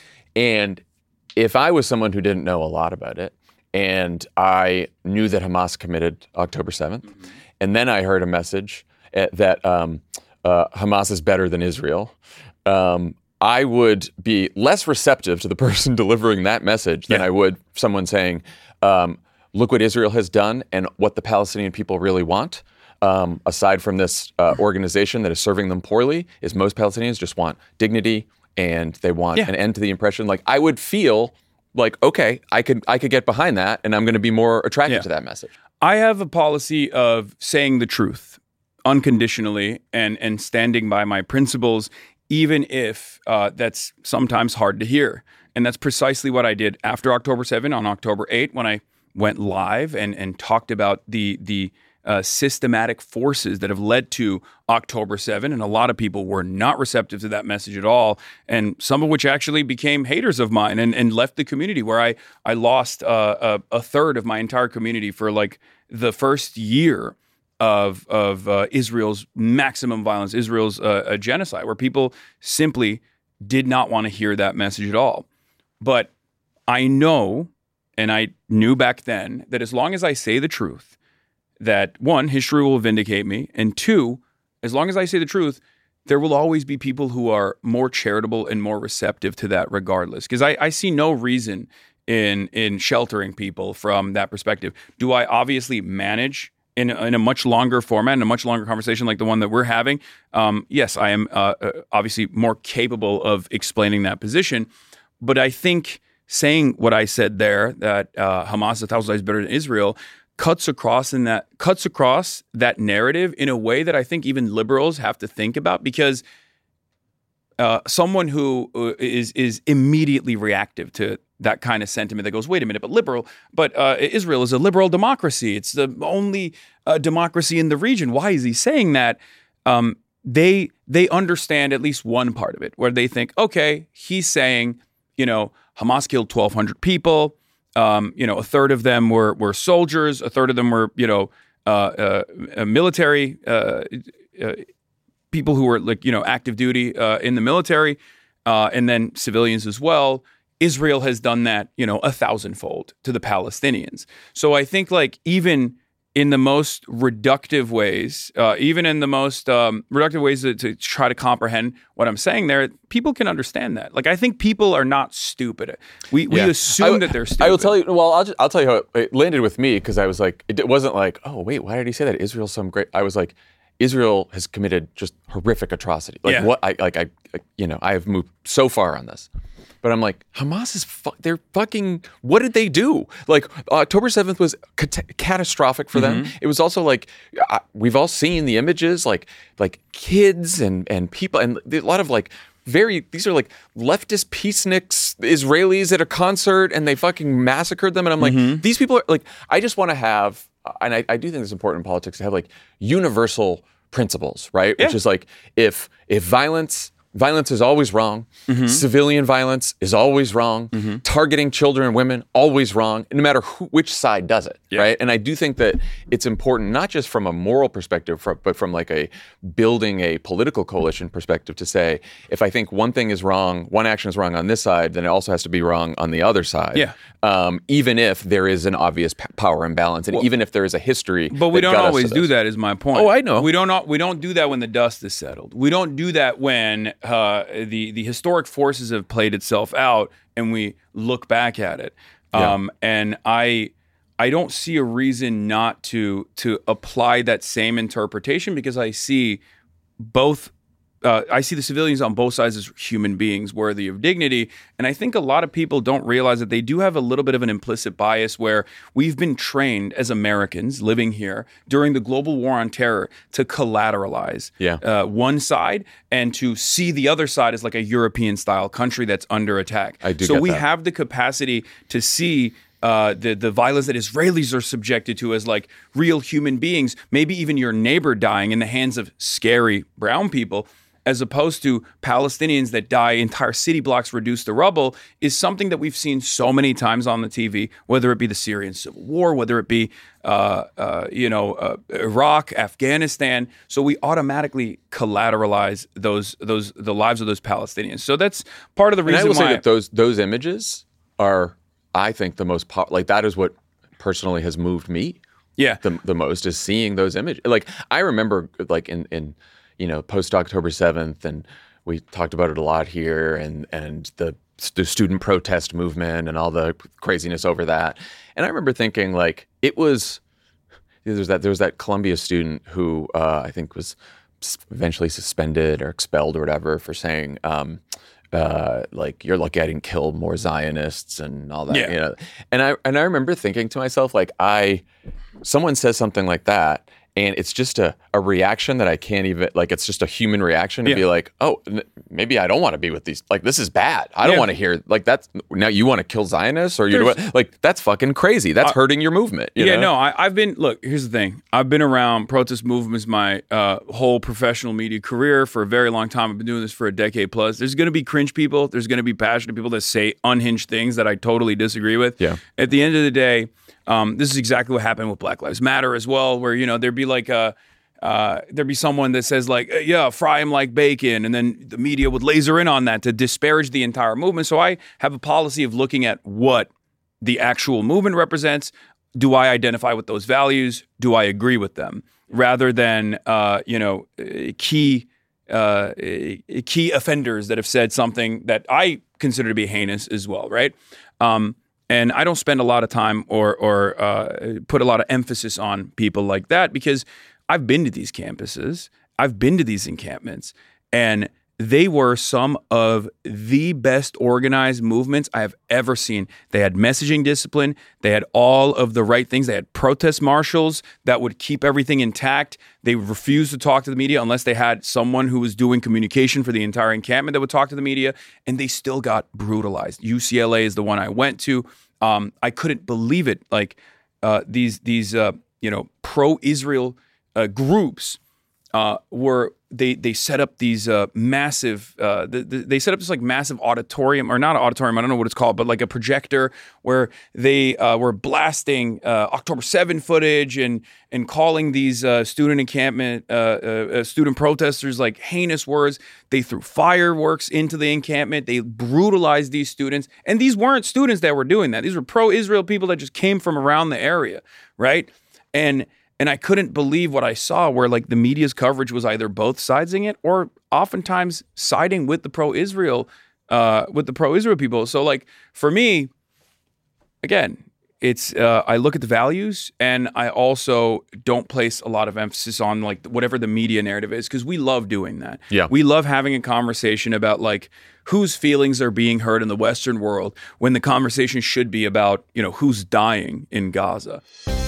And if I was someone who didn't know a lot about it, and I knew that Hamas committed October seventh, mm-hmm. and then I heard a message uh, that um, uh, Hamas is better than Israel, um, I would be less receptive to the person delivering that message than yeah. I would someone saying, um, look what Israel has done and what the Palestinian people really want. Um, aside from this uh, organization that is serving them poorly, is most Palestinians just want dignity and they want yeah. an end to the oppression. Like, I would feel like, okay, I could I could get behind that, and I'm going to be more attracted yeah. to that message. I have a policy of saying the truth unconditionally and and standing by my principles, even if uh, that's sometimes hard to hear. And that's precisely what I did after October seventh, on October eighth, when I went live and and talked about the the uh, systematic forces that have led to October seventh. And a lot of people were not receptive to that message at all. And some of which actually became haters of mine and, and left the community, where I, I lost uh, a, a third of my entire community for like the first year of, of uh, Israel's maximum violence, Israel's uh, a genocide, where people simply did not want to hear that message at all. But I know, and I knew back then, that as long as I say the truth, that one, history will vindicate me, and two, as long as I say the truth, there will always be people who are more charitable and more receptive to that regardless. Because I, I see no reason in in sheltering people from that perspective. Do I obviously manage in, in a much longer format, in a much longer conversation like the one that we're having? Um, yes, I am uh, obviously more capable of explaining that position. But I think saying what I said there, that uh, Hamas is a thousand times better than Israel, cuts across in that cuts across that narrative in a way that I think even liberals have to think about, because uh, someone who is is immediately reactive to that kind of sentiment that goes, wait a minute, but liberal, but uh, Israel is a liberal democracy. It's the only uh, democracy in the region. Why is he saying that? Um, they they understand at least one part of it, where they think, okay, he's saying, you know, Hamas killed twelve hundred people. Um, you know, a third of them were were soldiers. A third of them were, you know, uh, uh, military uh, uh, people who were like, you know, active duty uh, in the military, uh, and then civilians as well. Israel has done that, you know, a thousandfold to the Palestinians. So I think like even in the most reductive ways, uh, even in the most um, reductive ways to, to try to comprehend what I'm saying there, people can understand that. Like, I think people are not stupid. We we Yeah. assume I, that they're stupid. I will tell you. Well, I'll just, I'll tell you how it, it landed with me, because I was like, it, it wasn't like, oh wait, why did he say that? Israel's some great. I was like, Israel has committed just horrific atrocity. Like Yeah. what? I like I, I you know I have moved so far on this. But I'm like, Hamas is, fu- they're fucking, what did they do? Like, October seventh was cat- catastrophic for them. It was also like, I, we've all seen the images, like, like kids and, and people, and a lot of like, very, these are like leftist peaceniks, Israelis at a concert, and they fucking massacred them. And I'm like, these people are like, I just want to have, and I, I do think it's important in politics to have like universal principles, right? Yeah. Which is like, if if violence, Violence is always wrong. Mm-hmm. Civilian violence is always wrong. Mm-hmm. Targeting children and women, always wrong, no matter who, which side does it, yeah. right? And I do think that it's important, not just from a moral perspective, but from like a building a political coalition perspective, to say, if I think one thing is wrong, one action is wrong on this side, then it also has to be wrong on the other side. Yeah. Um, even if there is an obvious p- power imbalance, and well, even if there is a history. But we that don't got us always to do this. that, is my point. Oh, I know. We don't. We don't do that when the dust is settled. We don't do that when uh, the the historic forces have played itself out, and we look back at it. Yeah. Um, and I, I don't see a reason not to to apply that same interpretation, because I see both. Uh, I see the civilians on both sides as human beings worthy of dignity. And I think a lot of people don't realize that they do have a little bit of an implicit bias, where we've been trained as Americans living here during the global war on terror to collateralize yeah. uh, one side and to see the other side as like a European style country that's under attack. I do so get we that. have the capacity to see Uh, the the violence that Israelis are subjected to as like real human beings, maybe even your neighbor dying in the hands of scary brown people, as opposed to Palestinians that die, entire city blocks reduced to rubble, is something that we've seen so many times on the T V, whether it be the Syrian civil war, whether it be, uh, uh, you know, uh, Iraq, Afghanistan. So we automatically collateralize those, those, the lives of those Palestinians. So that's part of the And reason I will why. say that those, those images are, I think, the most, po- like that is what personally has moved me yeah. the, the most, is seeing those images. Like, I remember like in, in, you know, post October seventh, and we talked about it a lot here, and and the, the student protest movement and all the craziness over that. And I remember thinking, like, it was, there was that, there was that Columbia student who uh, I think was eventually suspended or expelled or whatever for saying, um, uh, like, you're lucky I didn't kill more Zionists and all that. Yeah. You know? And I and I remember thinking to myself, like, I, someone says something like that, and it's just a, a reaction that I can't even, like, it's just a human reaction to Yeah. be like, oh, n- maybe I don't want to be with these, like, this is bad. I don't Yeah. want to hear, like, that's, now you want to kill Zionists, or you There's- know, like, that's fucking crazy. That's Uh, hurting your movement. You yeah, know? no, I, I've been, look, here's the thing. I've been around protest movements my uh, whole professional media career for a very long time. I've been doing this for a decade plus. There's going to be cringe people. There's going to be passionate people that say unhinged things that I totally disagree with. Yeah. At the end of the day, um, this is exactly what happened with Black Lives Matter as well, where, you know, there'd be like a, Uh, there'd be someone that says like, yeah, fry him like bacon. And then the media would laser in on that to disparage the entire movement. So I have a policy of looking at what the actual movement represents. Do I identify with those values? Do I agree with them? Rather than, uh, you know, key uh, key offenders that have said something that I consider to be heinous as well, right? Um, and I don't spend a lot of time or, or uh, put a lot of emphasis on people like that, because I've been to these campuses, I've been to these encampments, and they were some of the best organized movements I have ever seen. They had messaging discipline. They had all of the right things. They had protest marshals that would keep everything intact. They refused to talk to the media unless they had someone who was doing communication for the entire encampment that would talk to the media, and they still got brutalized. U C L A is the one I went to. Um, I couldn't believe it. Like uh, these, these uh, you know, pro-Israel Uh, groups uh, were they they set up these uh, massive uh, the, the, they set up this like massive auditorium, or not an auditorium, I don't know what it's called, but like a projector where they uh, were blasting uh, October seventh footage and and calling these uh, student encampment uh, uh, student protesters like heinous words. They threw fireworks into the encampment. They brutalized these students, and these weren't students that were doing that. These were pro-Israel people that just came from around the area, right? And And I couldn't believe what I saw, where like the media's coverage was either both siding it or oftentimes siding with the pro-Israel, uh, with the pro-Israel people. So like for me, again, it's uh, I look at the values, and I also don't place a lot of emphasis on like whatever the media narrative is, because we love doing that. Yeah. We love having a conversation about like whose feelings are being hurt in the Western world, when the conversation should be about, you know, who's dying in Gaza.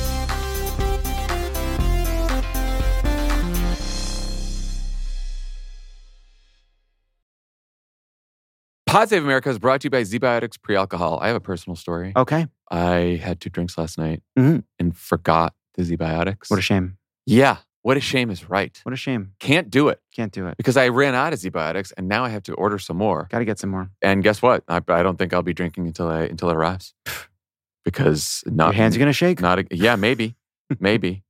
Pod Save America is brought to you by ZBiotics Pre-Alcohol. I have a personal story. Okay. I had two drinks last night Mhm. and forgot the ZBiotics. What a shame. Yeah, what a shame is right. What a shame. Can't do it Can't do it. because I ran out of ZBiotics and now I have to order some more. Got to get some more. And guess what? I, I don't think I'll be drinking until I until it arrives because not Your hands are going to shake? not a, yeah maybe maybe.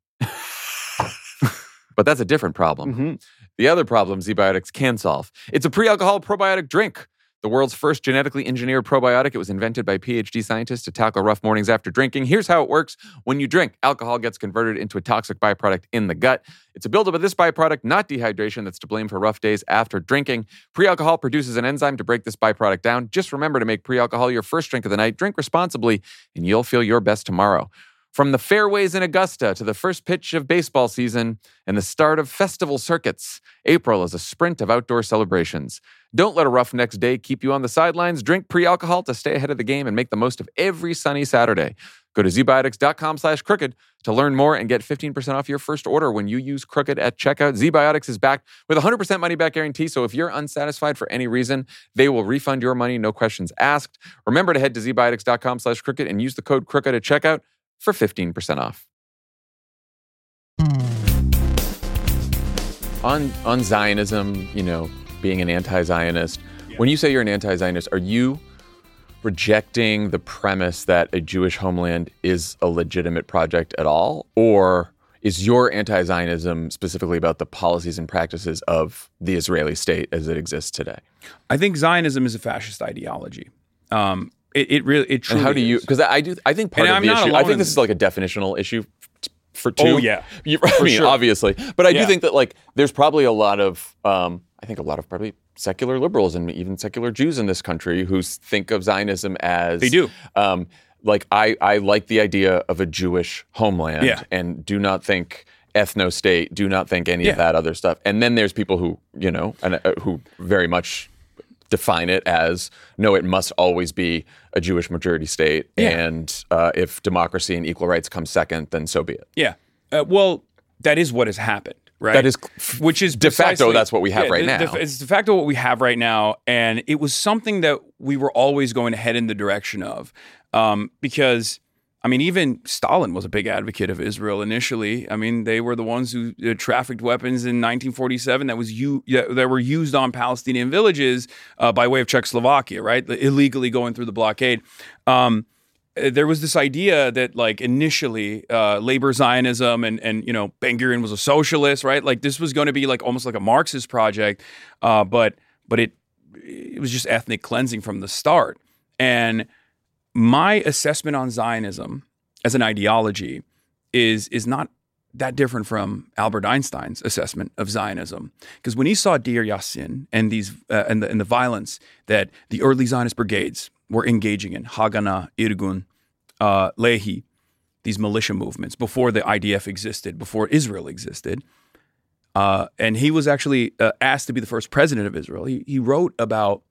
But that's a different problem. Mm-hmm. The other problem ZBiotics can solve. It's a pre-alcohol probiotic drink. The world's first genetically engineered probiotic. It was invented by PhD scientists to tackle rough mornings after drinking. Here's how it works. When you drink, alcohol gets converted into a toxic byproduct in the gut. It's a buildup of this byproduct, not dehydration, that's to blame for rough days after drinking. Pre-alcohol produces an enzyme to break this byproduct down. Just remember to make pre-alcohol your first drink of the night. Drink responsibly, and you'll feel your best tomorrow. From the fairways in Augusta to the first pitch of baseball season and the start of festival circuits, April is a sprint of outdoor celebrations. Don't let a rough next day keep you on the sidelines. Drink pre-alcohol to stay ahead of the game and make the most of every sunny Saturday. Go to zbiotics.com slash crooked to learn more and get fifteen percent off your first order when you use crooked at checkout. ZBiotics is backed with a one hundred percent money back guarantee, so if you're unsatisfied for any reason, they will refund your money, no questions asked. Remember to head to zbiotics.com slash crooked and use the code crooked at checkout for fifteen percent off. On on Zionism, you know, being an anti-Zionist, Yeah. when you say you're an anti-Zionist, are you rejecting the premise that a Jewish homeland is a legitimate project at all? Or is your anti-Zionism specifically about the policies and practices of the Israeli state as it exists today? I think Zionism is a fascist ideology. Um, it, it really, it And truly how do you, is. because I do, I think part And of I'm the not issue, I alone think in this is this. like a definitional issue for two. Oh, yeah. You, I For mean, sure. obviously. But I do Yeah. think that like there's probably a lot of, um, I think a lot of probably secular liberals and even secular Jews in this country who think of Zionism as They do. Um, like I, I like the idea of a Jewish homeland Yeah. and do not think ethno-state, do not think any Yeah. of that other stuff. And then there's people who, you know, and uh, who very much define it as, no, it must always be a Jewish majority state. Yeah. And uh, if democracy and equal rights come second, then so be it. Yeah. Uh, well, that is what has happened, right? That is, which is de facto, precisely- that's what we have yeah, right de- now. de- it's de facto what we have right now, and it was something that we were always going to head in the direction of, um, because, I mean, even Stalin was a big advocate of Israel initially. I mean, they were the ones who uh, trafficked weapons in nineteen forty-seven that was u- yeah, that were used on Palestinian villages uh, by way of Czechoslovakia, right? Illegally going through the blockade. Um, there was this idea that like initially uh, labor Zionism and, and, you know, Ben-Gurion was a socialist, right? Like this was going to be like almost like a Marxist project, uh, but but it it was just ethnic cleansing from the start. And my assessment on Zionism as an ideology is is not that different from Albert Einstein's assessment of Zionism. Because when he saw Deir Yassin and these uh, and the and the violence that the early Zionist brigades were engaging in, Haganah, Irgun, uh, Lehi, these militia movements before the I D F existed, before Israel existed, uh, and he was actually uh, asked to be the first president of Israel. He, he wrote about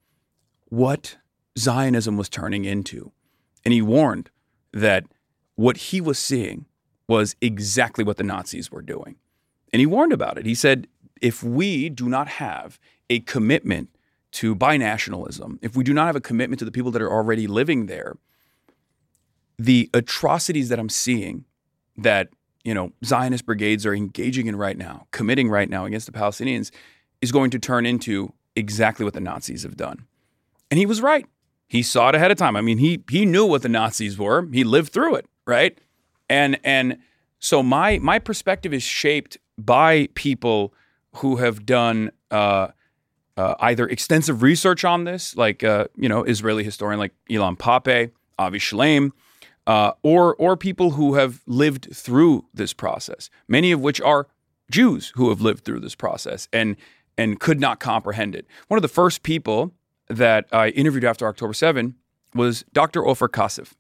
what Zionism was turning into, and he warned that what he was seeing was exactly what the Nazis were doing. And he warned about it. He said, if we do not have a commitment to binationalism, if we do not have a commitment to the people that are already living there, the atrocities that I'm seeing that you know, Zionist brigades are engaging in right now, committing right now against the Palestinians, is going to turn into exactly what the Nazis have done. And he was right. He saw it ahead of time. I mean, he he knew what the Nazis were. He lived through it, right? And and so my my perspective is shaped by people who have done uh, uh, either extensive research on this, like uh, you know, Israeli historian like Ilan Pappé, Avi Shlaim, uh, or or people who have lived through this process. Many of which are Jews who have lived through this process and and could not comprehend it. One of the first people that I interviewed after October seventh was Doctor Ofer Kasif.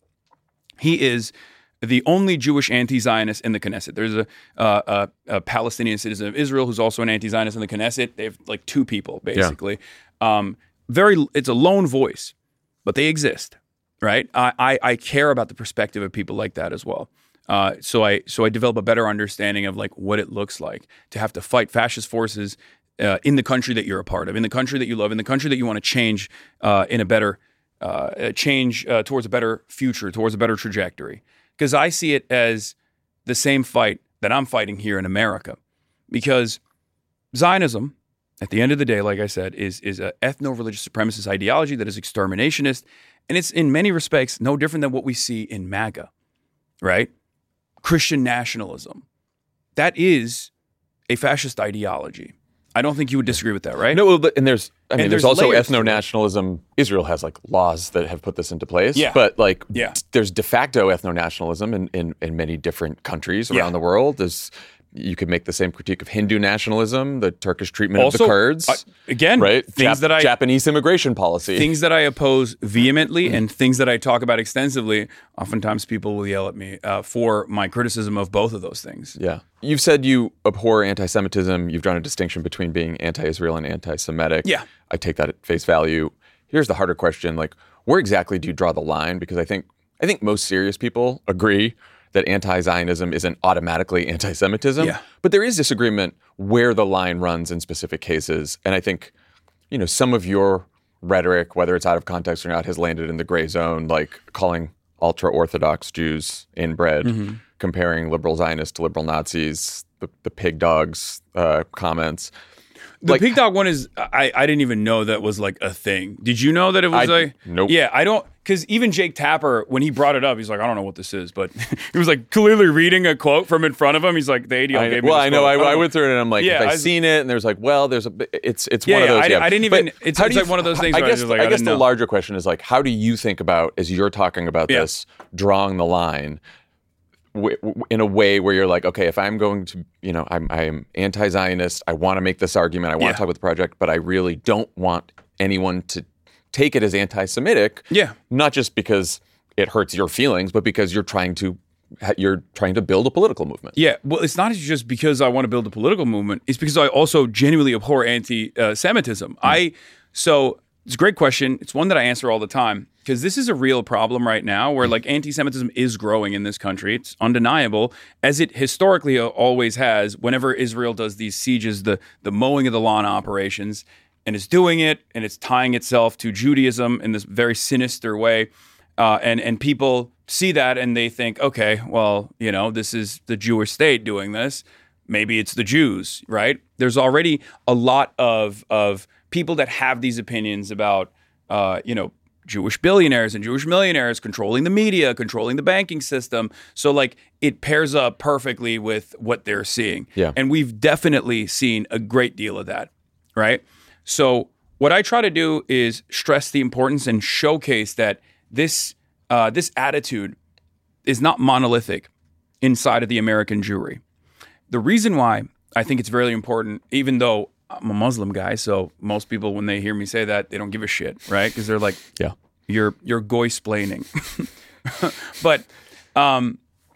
He is the only Jewish anti-Zionist in the Knesset. There's a, uh, a, a Palestinian citizen of Israel who's also an anti-Zionist in the Knesset. They have like two people, basically. Yeah. Um, very, it's a lone voice, but they exist, right? I, I, I care about the perspective of people like that as well. Uh, so I so I develop a better understanding of like what it looks like to have to fight fascist forces uh, in the country that you're a part of, in the country that you love, in the country that you want to change uh, in a better uh, change uh, towards a better future, towards a better trajectory. Because I see it as the same fight that I'm fighting here in America. Because Zionism, at the end of the day, like I said, is is an ethno-religious supremacist ideology that is exterminationist, and it's in many respects no different than what we see in MAGA, right? Christian nationalism. That is a fascist ideology. I don't think you would disagree with that, right? No, well, and there's, I mean, And there's, there's also layers to it. ethno-nationalism. Israel has like laws that have put this into place. Yeah. But like, Yeah. there's de facto ethno-nationalism in, in, in many different countries around Yeah. the world. There's, you could make the same critique of Hindu nationalism, the Turkish treatment Also, of the Kurds. uh, again, right? things Jap- that I Japanese immigration policy. things that I oppose vehemently and things that I talk about extensively. Oftentimes, people will yell at me uh, for my criticism of both of those things. Yeah. You've said you abhor anti-Semitism. You've drawn a distinction between being anti-Israel and anti-Semitic. Yeah. I take that at face value. Here's the harder question. Like, where exactly do you draw the line? Because I think I think most serious people agree that anti-Zionism isn't automatically anti-Semitism. Yeah. But there is disagreement where the line runs in specific cases. And I think, you know, some of your rhetoric, whether it's out of context or not, has landed in the gray zone, like calling ultra-Orthodox Jews inbred, Mm-hmm. comparing liberal Zionists to liberal Nazis, the, the pig dogs uh, comments. The Like- pig dog one is I, I didn't even know that was like a thing. Did you know that it was I- like nope. Yeah, I don't because even Jake Tapper, when he brought it up, he's like, I don't know what this is, but he was like clearly reading a quote from in front of him. He's like, the A D L I, gave me well, this I know. quote. I, don't I know. went through it and I'm like, Yeah, have I, I- seen it? And there's like, well, there's a. It's it's Yeah, one of yeah, those. I- yeah. I didn't even- But it's- how it's do you- like one of those things I where I guess. just like, I I guess didn't the know. larger question is like, how do you think about as you're talking about Yeah. this, drawing the line w- w- in a way where you're like, okay, if I'm going to, you know, I'm I'm anti-Zionist. I want to make this argument. I want Yeah. to talk about the project, but I really don't want anyone to take it as anti-Semitic. Yeah. Not just because it hurts your feelings, but because you're trying to you're trying to build a political movement. Yeah, well, it's not just because I want to build a political movement. It's because I also genuinely abhor anti-Semitism. I so it's a great question. It's one that I answer all the time because this is a real problem right now, where like anti-Semitism is growing in this country. It's undeniable, as it historically always has. Whenever Israel does these sieges, the the mowing of the lawn operations, and it's doing it, and it's tying itself to Judaism in this very sinister way. Uh, and and people see that and they think, okay, well, you know, this is the Jewish state doing this. Maybe it's the Jews, right? There's already a lot of of people that have these opinions about, uh, you know, Jewish billionaires and Jewish millionaires controlling the media, controlling the banking system. So like it pairs up perfectly with what they're seeing. Yeah. And we've definitely seen a great deal of that, right? So what I try to do is stress the importance and showcase that this uh, this attitude is not monolithic inside of the American Jewry. The reason why I think it's very important, even though I'm a Muslim guy, so most people when they hear me say that, they don't give a shit, right? Because they're like, Yeah. you're you're goy-splaining. But um,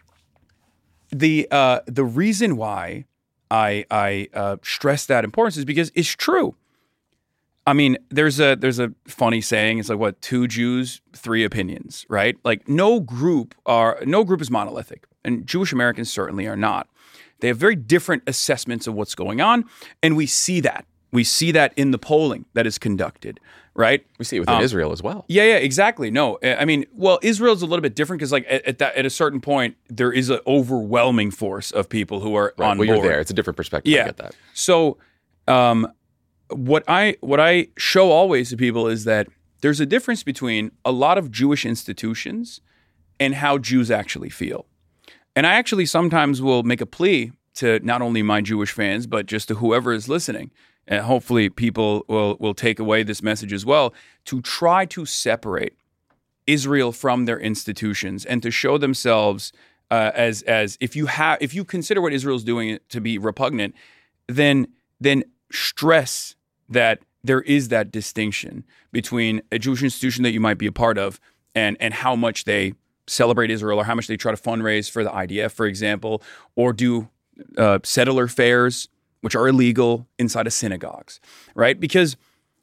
the uh, the reason why I I uh, stress that importance is because it's true. I mean, there's a there's a funny saying. It's like what two Jews, three opinions, right? Like no group are no group is monolithic, and Jewish Americans certainly are not. They have very different assessments of what's going on, and we see that We see that in the polling that is conducted, right? We see it within Um, Israel as well. Yeah, yeah, exactly. No, I mean, well, Israel's a little bit different because, like, at, at that at a certain point, there is an overwhelming force of people who are Right. on Well, board. you're there. It's a different perspective. Yeah. I get that. So, um, what I what I show always to people is that there's a difference between a lot of Jewish institutions and how Jews actually feel. And I actually sometimes will make a plea to not only my Jewish fans, but just to whoever is listening. And hopefully people will, will take away this message as well, to try to separate Israel from their institutions and to show themselves uh, as as if you have if you consider what Israel's doing to be repugnant, then then stress that there is that distinction between a Jewish institution that you might be a part of and and how much they celebrate Israel or how much they try to fundraise for the I D F, for example, or do uh, settler fairs, which are illegal inside of synagogues, right? Because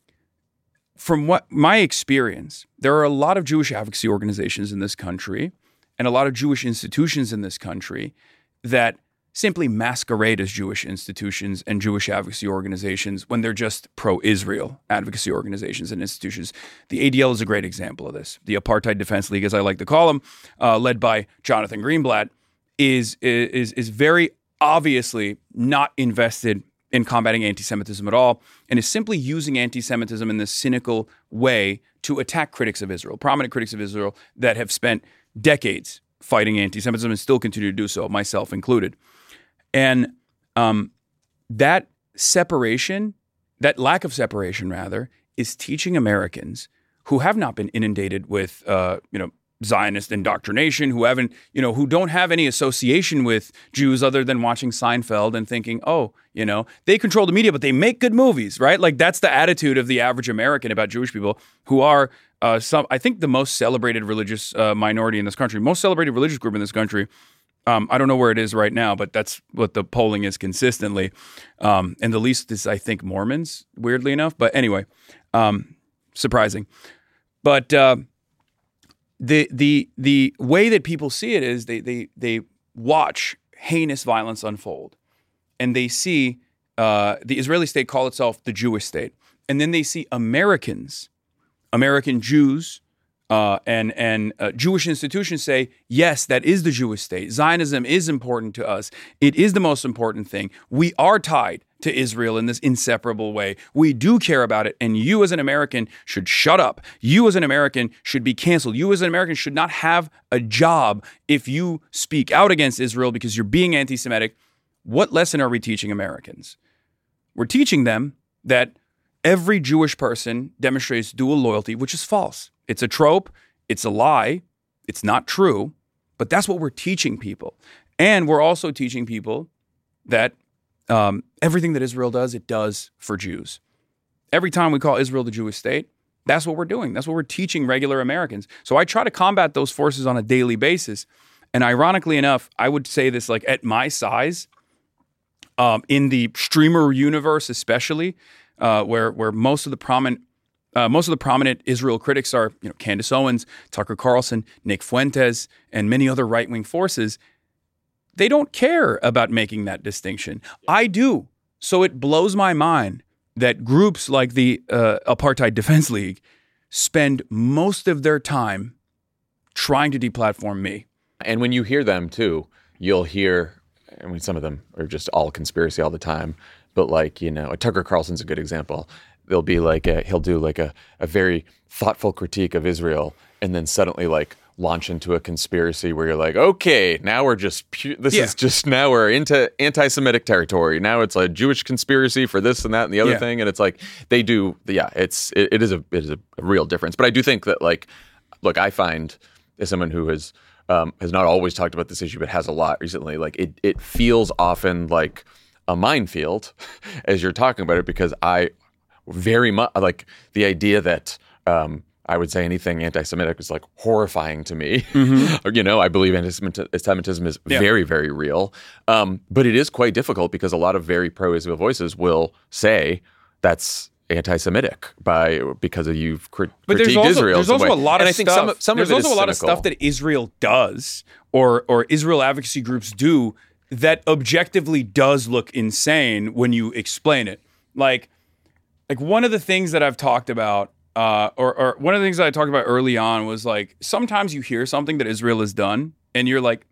from what my experience, there are a lot of Jewish advocacy organizations in this country and a lot of Jewish institutions in this country that simply masquerade as Jewish institutions and Jewish advocacy organizations when they're just pro-Israel advocacy organizations and institutions. The A D L is a great example of this. The Apartheid Defense League, as I like to call them, uh, led by Jonathan Greenblatt, is, is, is very obviously not invested in combating anti-Semitism at all, and is simply using anti-Semitism in this cynical way to attack critics of Israel, prominent critics of Israel that have spent decades fighting anti-Semitism and still continue to do so, myself included. And um, that separation, that lack of separation, rather, is teaching Americans who have not been inundated with, uh, you know, Zionist indoctrination, who haven't, you know, who don't have any association with Jews other than watching Seinfeld and thinking, oh, you know, they control the media, but they make good movies, right? Like that's the attitude of the average American about Jewish people, who are uh, some, I think, the most celebrated religious uh, minority in this country, most celebrated religious group in this country. Um, I don't know where it is right now, but that's what the polling is consistently. Um, and the least is, I think, Mormons, weirdly enough. But anyway, um, surprising. But uh, the the the way that people see it is they they they watch heinous violence unfold, and they see uh, the Israeli state call itself the Jewish state, and then they see Americans, American Jews. Uh, and and uh, Jewish institutions say, yes, that is the Jewish state. Zionism is important to us. It is the most important thing. We are tied to Israel in this inseparable way. We do care about it. And you as an American should shut up. You as an American should be canceled. You as an American should not have a job if you speak out against Israel because you're being anti-Semitic. What lesson are we teaching Americans? We're teaching them that every Jewish person demonstrates dual loyalty, which is false. It's a trope. It's a lie. It's not true. But that's what we're teaching people. And we're also teaching people that um, everything that Israel does, it does for Jews. Every time we call Israel the Jewish state, that's what we're doing. That's what we're teaching regular Americans. So I try to combat those forces on a daily basis. And ironically enough, I would say this, like at my size, um, in the streamer universe especially, uh, where where most of the prominent Uh, most of the prominent Israel critics are, you know, Candace Owens, Tucker Carlson, Nick Fuentes, and many other right-wing forces. They don't care about making that distinction. I do. So it blows my mind that groups like the uh, Apartheid Defense League spend most of their time trying to deplatform me. And when you hear them too, you'll hear, I mean, some of them are just all conspiracy all the time, but like, you know, Tucker Carlson's a good example. There'll be like a, he'll do like a, a very thoughtful critique of Israel and then suddenly like launch into a conspiracy where you're like, okay, now we're just, pu- this Yeah. is just, now we're into anti-Semitic territory. Now it's a Jewish conspiracy for this and that and the other Yeah. thing. And it's like, they do, yeah, it's, it, it is a, it is a real difference. But I do think that like, look, I find as someone who has, um, has not always talked about this issue, but has a lot recently, like it, it feels often like a minefield as you're talking about it, because I, very much like the idea that um, I would say anything anti-Semitic is like horrifying to me. Mm-hmm. you know, I believe anti-Semitism is Yeah. very, very real. Um, but it is quite difficult because a lot of very pro-Israel voices will say that's anti-Semitic by because of you've crit- But there's critiqued also, Israel. there's some also way. a lot and of I think stuff. some, some there's of it also is a lot cynical. of stuff that Israel does, or or Israel advocacy groups do, that objectively does look insane when you explain it. Like like one of the things that I've talked about, uh, or, or one of the things that I talked about early on was like, sometimes you hear something that Israel has done and you're like,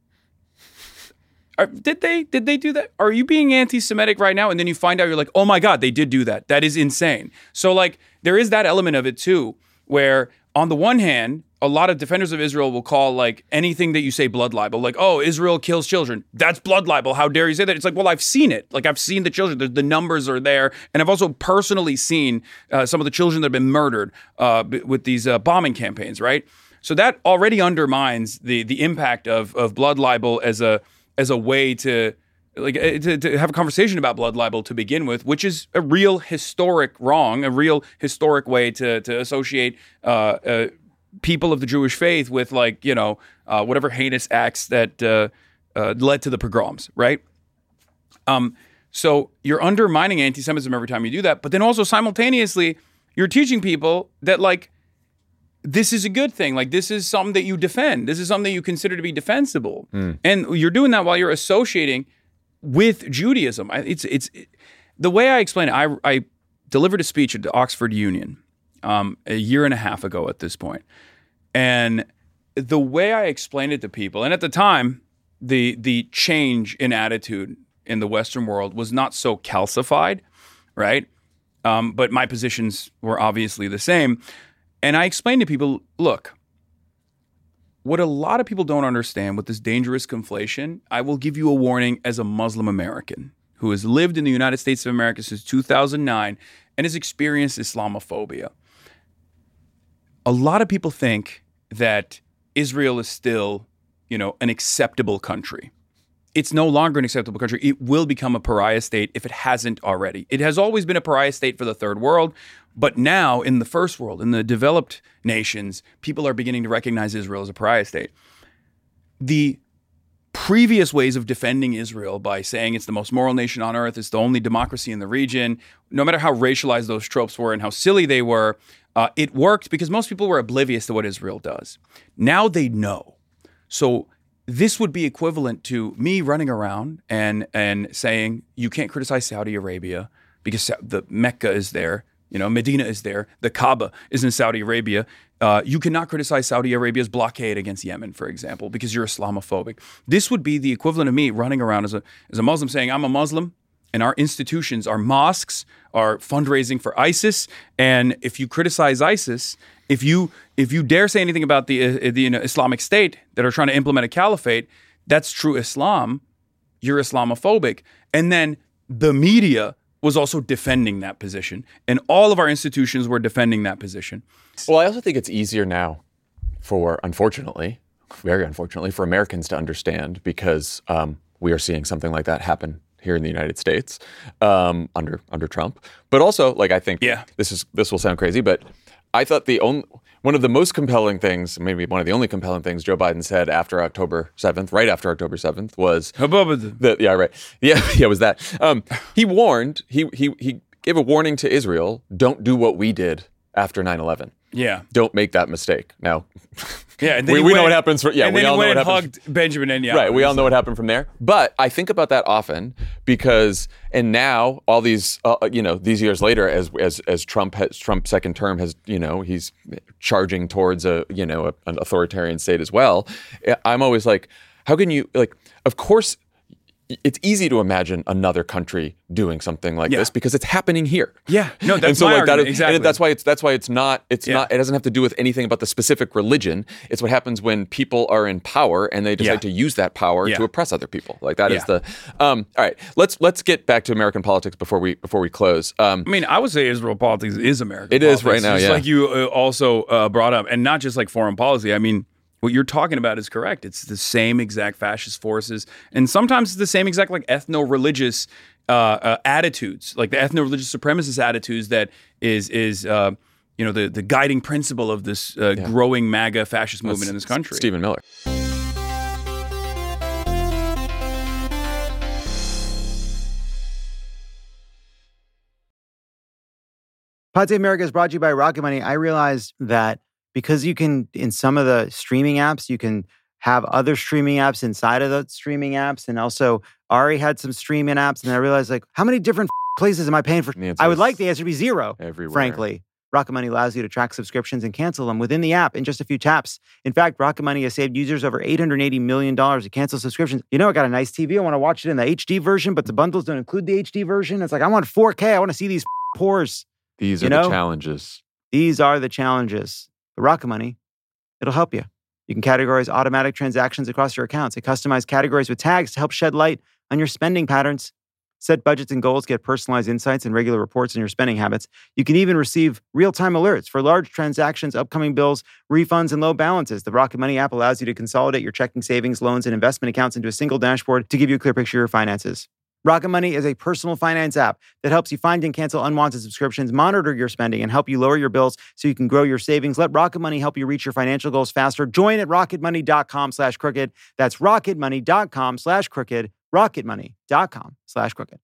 Are, did they did they do that? Are you being anti-Semitic right now? And then you find out you're like, oh my God, they did do that. That is insane. So like there is that element of it too, where on the one hand, a lot of defenders of Israel will call like anything that you say blood libel, like, oh, Israel kills children. That's blood libel. How dare you say that? It's like, well, I've seen it. Like I've seen the children. The, the numbers are there. And I've also personally seen uh, some of the children that have been murdered uh, b- with these uh, bombing campaigns, right? So that already undermines the the impact of of blood libel as a as a way to like to, to have a conversation about blood libel to begin with, which is a real historic wrong, a real historic way to to associate uh, uh, people of the Jewish faith with like, you know, uh, whatever heinous acts that uh, uh, led to the pogroms, right? Um, so you're undermining anti-Semitism every time you do that, but then also simultaneously you're teaching people that like this is a good thing. Like this is something that you defend. This is something that you consider to be defensible. Mm. And you're doing that while you're associating with Judaism. It's it's it, the way I explain it. I, I delivered a speech at the Oxford Union um, a year and a half ago at this point. And the way I explained it to people, and at the time, the the change in attitude in the Western world was not so calcified, right? Um, but my positions were obviously the same. And I explained to people, look, what a lot of people don't understand with this dangerous conflation, I will give you a warning as a Muslim American who has lived in the United States of America since two thousand nine and has experienced Islamophobia. A lot of people think that Israel is still, you know, an acceptable country. It's no longer an acceptable country. It will become a pariah state if it hasn't already. It has always been a pariah state for the third world, but now in the first world, in the developed nations, people are beginning to recognize Israel as a pariah state. The previous ways of defending Israel by saying it's the most moral nation on earth, it's the only democracy in the region, no matter how racialized those tropes were and how silly they were, uh, it worked because most people were oblivious to what Israel does. Now they know. So this would be equivalent to me running around and and saying, you can't criticize Saudi Arabia because the Mecca is there, you know, Medina is there, the Kaaba is in Saudi Arabia. Uh, you cannot criticize Saudi Arabia's blockade against Yemen, for example, because you're Islamophobic. This would be the equivalent of me running around as a as a Muslim saying, I'm a Muslim, and our institutions, our mosques, are fundraising for ISIS, and if you criticize ISIS, If you if you dare say anything about the uh, the you know, Islamic State that are trying to implement a caliphate, that's true Islam, you're Islamophobic. And then the media was also defending that position. And all of our institutions were defending that position. Well, I also think it's easier now for, unfortunately, very unfortunately, for Americans to understand because um, we are seeing something like that happen here in the United States um, under under Trump. But also, like, I think yeah. this is this will sound crazy, but I thought the only one of the most compelling things, maybe one of the only compelling things Joe Biden said after October seventh, right after October seventh, was that yeah, right, yeah, yeah, was that um, he warned he he he gave a warning to Israel: don't do what we did after nine eleven. Yeah, don't make that mistake. Now, yeah, and then we, we went, know what happens. For, yeah, and we then all he went know what and happens. Hugged Benjamin Netanyahu. Right, we all know what happened from there. But I think about that often because, and now all these, uh, you know, these years later, as as as Trump has Trump's second term has, you know, he's charging towards a, you know, a, an authoritarian state as well. I'm always like, how can you like? Of course. It's easy to imagine another country doing something like yeah. this because it's happening here. Yeah, no, that's and so my like argument. That is, exactly. And that's why it's that's why it's not it's yeah. not it doesn't have to do with anything about the specific religion. It's what happens when people are in power and they decide yeah. to use that power yeah. to oppress other people. Like that yeah. is the. Um, all right, let's let's get back to American politics before we before we close. Um, I mean, I would say Israel politics is American. It politics. is right now. Just yeah, like you uh, also uh, brought up, and not just like foreign policy. I mean. What you're talking about is correct. It's the same exact fascist forces, and sometimes it's the same exact like ethno-religious uh, uh, attitudes, like the ethno-religious supremacist attitudes that is is uh, you know the the guiding principle of this uh, yeah. growing MAGA fascist movement That's in this country. Stephen Miller. Pod Save America is brought to you by Rocket Money. I realized that because you can, in some of the streaming apps, you can have other streaming apps inside of the streaming apps. And also, Ari had some streaming apps. And I realized, like, how many different places am I paying for? The answer I would is like the answer to be zero, everywhere. frankly. Rocket Money allows you to track subscriptions and cancel them within the app in just a few taps. In fact, Rocket Money has saved users over eight hundred eighty million dollars to cancel subscriptions. You know, I got a nice T V. I want to watch it in the H D version, but the bundles don't include the H D version. It's like, I want four K. I want to see these pores. These You are know? the challenges. These are the challenges. The Rocket Money, it'll help you. You can categorize automatic transactions across your accounts. It customizes categories with tags to help shed light on your spending patterns. Set budgets and goals, get personalized insights and regular reports on your spending habits. You can even receive real-time alerts for large transactions, upcoming bills, refunds, and low balances. The Rocket Money app allows you to consolidate your checking, savings, loans, and investment accounts into a single dashboard to give you a clear picture of your finances. Rocket Money is a personal finance app that helps you find and cancel unwanted subscriptions, monitor your spending, and help you lower your bills so you can grow your savings. Let Rocket Money help you reach your financial goals faster. Join at rocketmoney.com slash crooked. That's rocketmoney.com slash crooked. rocketmoney.com slash crooked.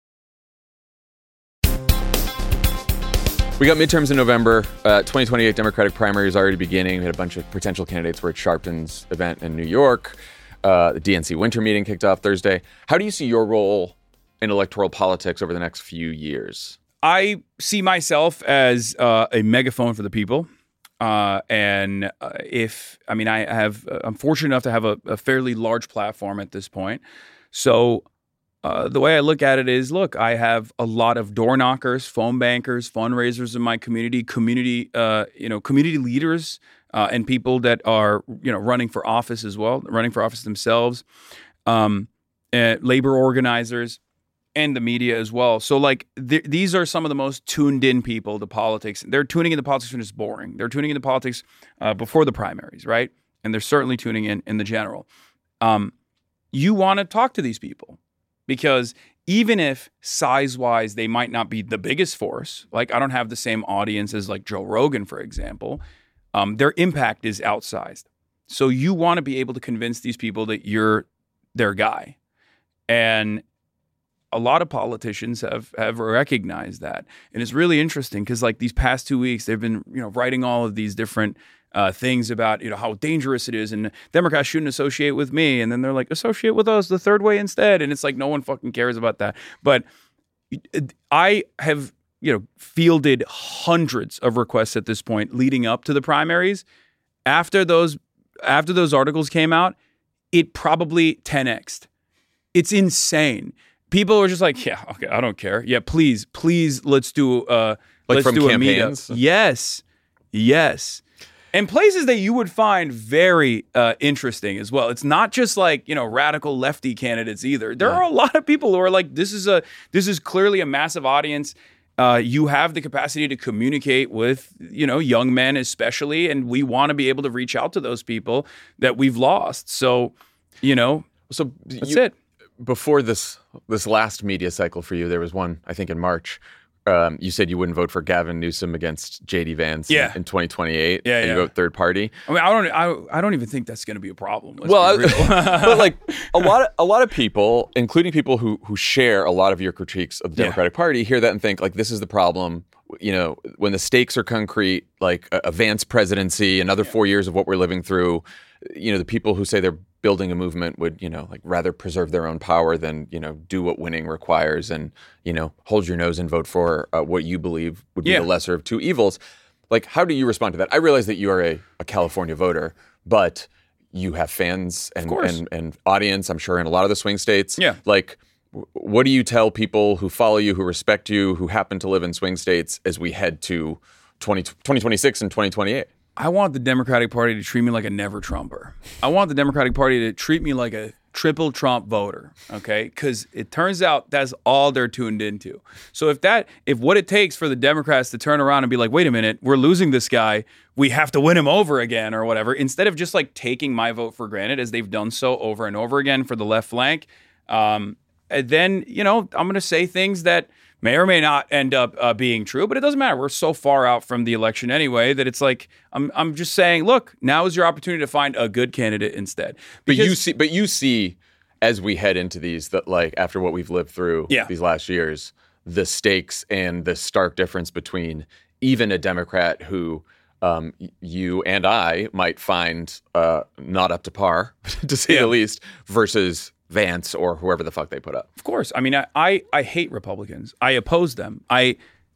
We got midterms in November. Uh, twenty twenty-eight Democratic primary is already beginning. We had a bunch of potential candidates. We're at Sharpton's event in New York. Uh, the D N C winter meeting kicked off Thursday. How do you see your role in electoral politics over the next few years? I see myself as uh, a megaphone for the people. Uh, and uh, if, I mean, I have, uh, I'm fortunate enough to have a, a fairly large platform at this point. So uh, the way I look at it is, look, I have a lot of door knockers, phone bankers, fundraisers in my community, community, uh, you know, community leaders, uh, and people that are, you know, running for office as well, running for office themselves, um, uh, labor organizers, and the media as well. So like th- these are some of the most tuned in people to politics. They're tuning into politics when it's boring. They're tuning into politics uh, before the primaries, right? And they're certainly tuning in in the general. Um, you want to talk to these people because even if size-wise they might not be the biggest force, like I don't have the same audience as like Joe Rogan, for example, um, their impact is outsized. So you want to be able to convince these people that you're their guy. And a lot of politicians have, have recognized that. And it's really interesting because like these past two weeks, they've been, you know, writing all of these different uh, things about, you know, how dangerous it is and Democrats shouldn't associate with me. And then they're like, associate with us the third way instead. And it's like, no one fucking cares about that. But I have, you know, fielded hundreds of requests at this point leading up to the primaries. After those, after those articles came out, it probably ten X'd. It's insane. People are just like, yeah, okay, I don't care. Yeah, please, please, let's do uh, Like let's from do campaigns? a meetup. Yes, yes, and places that you would find very uh, interesting as well. It's not just like, you know, radical lefty candidates either. There are a lot of people who are like, this is a this is clearly a massive audience. Uh, you have the capacity to communicate with, you know, young men especially, and we want to be able to reach out to those people that we've lost. So, you know, So that's you, it. Before this this last media cycle for you, there was one, I think in March. Um, you said you wouldn't vote for Gavin Newsom against J D Vance Yeah. in, in twenty twenty-eight. Yeah, and yeah. you vote third party. I mean, I don't, I, I don't even think that's going to be a problem. Let's Well, be real. I- but like a lot of a lot of people, including people who who share a lot of your critiques of the Yeah. Democratic Party, hear that and think like this is the problem. You know, when the stakes are concrete, like a, a Vance presidency, another four years of what we're living through. You know, the people who say they're building a movement would, you know, like rather preserve their own power than, you know, do what winning requires and, you know, hold your nose and vote for uh, what you believe would be Yeah. the lesser of two evils. Like, how do you respond to that? I realize that you are a, a California voter, but you have fans and, course. and and audience, I'm sure, in a lot of the swing states. Yeah. Like, w- what do you tell people who follow you, who respect you, who happen to live in swing states as we head to twenty, twenty twenty-six and twenty twenty-eight? I want the Democratic Party to treat me like a never Trumper. I want the Democratic Party to treat me like a triple Trump voter, okay? Because it turns out that's all they're tuned into. So if that, if what it takes for the Democrats to turn around and be like, wait a minute, we're losing this guy, we have to win him over again or whatever, instead of just like taking my vote for granted as they've done so over and over again for the left flank, um, and then, you know, I'm going to say things that may or may not end up uh, being true, but it doesn't matter. We're so far out from the election anyway that it's like I'm I'm just saying, look, now is your opportunity to find a good candidate instead. But you Because- see, but you see, as we head into these, that like after what we've lived through Yeah. these last years, the stakes and the stark difference between even a Democrat who um, y- you and I might find uh, not up to par, to say Yeah. the least, versus Vance or whoever the fuck they put up. Of course. I mean, I, I, I hate Republicans. I oppose them. I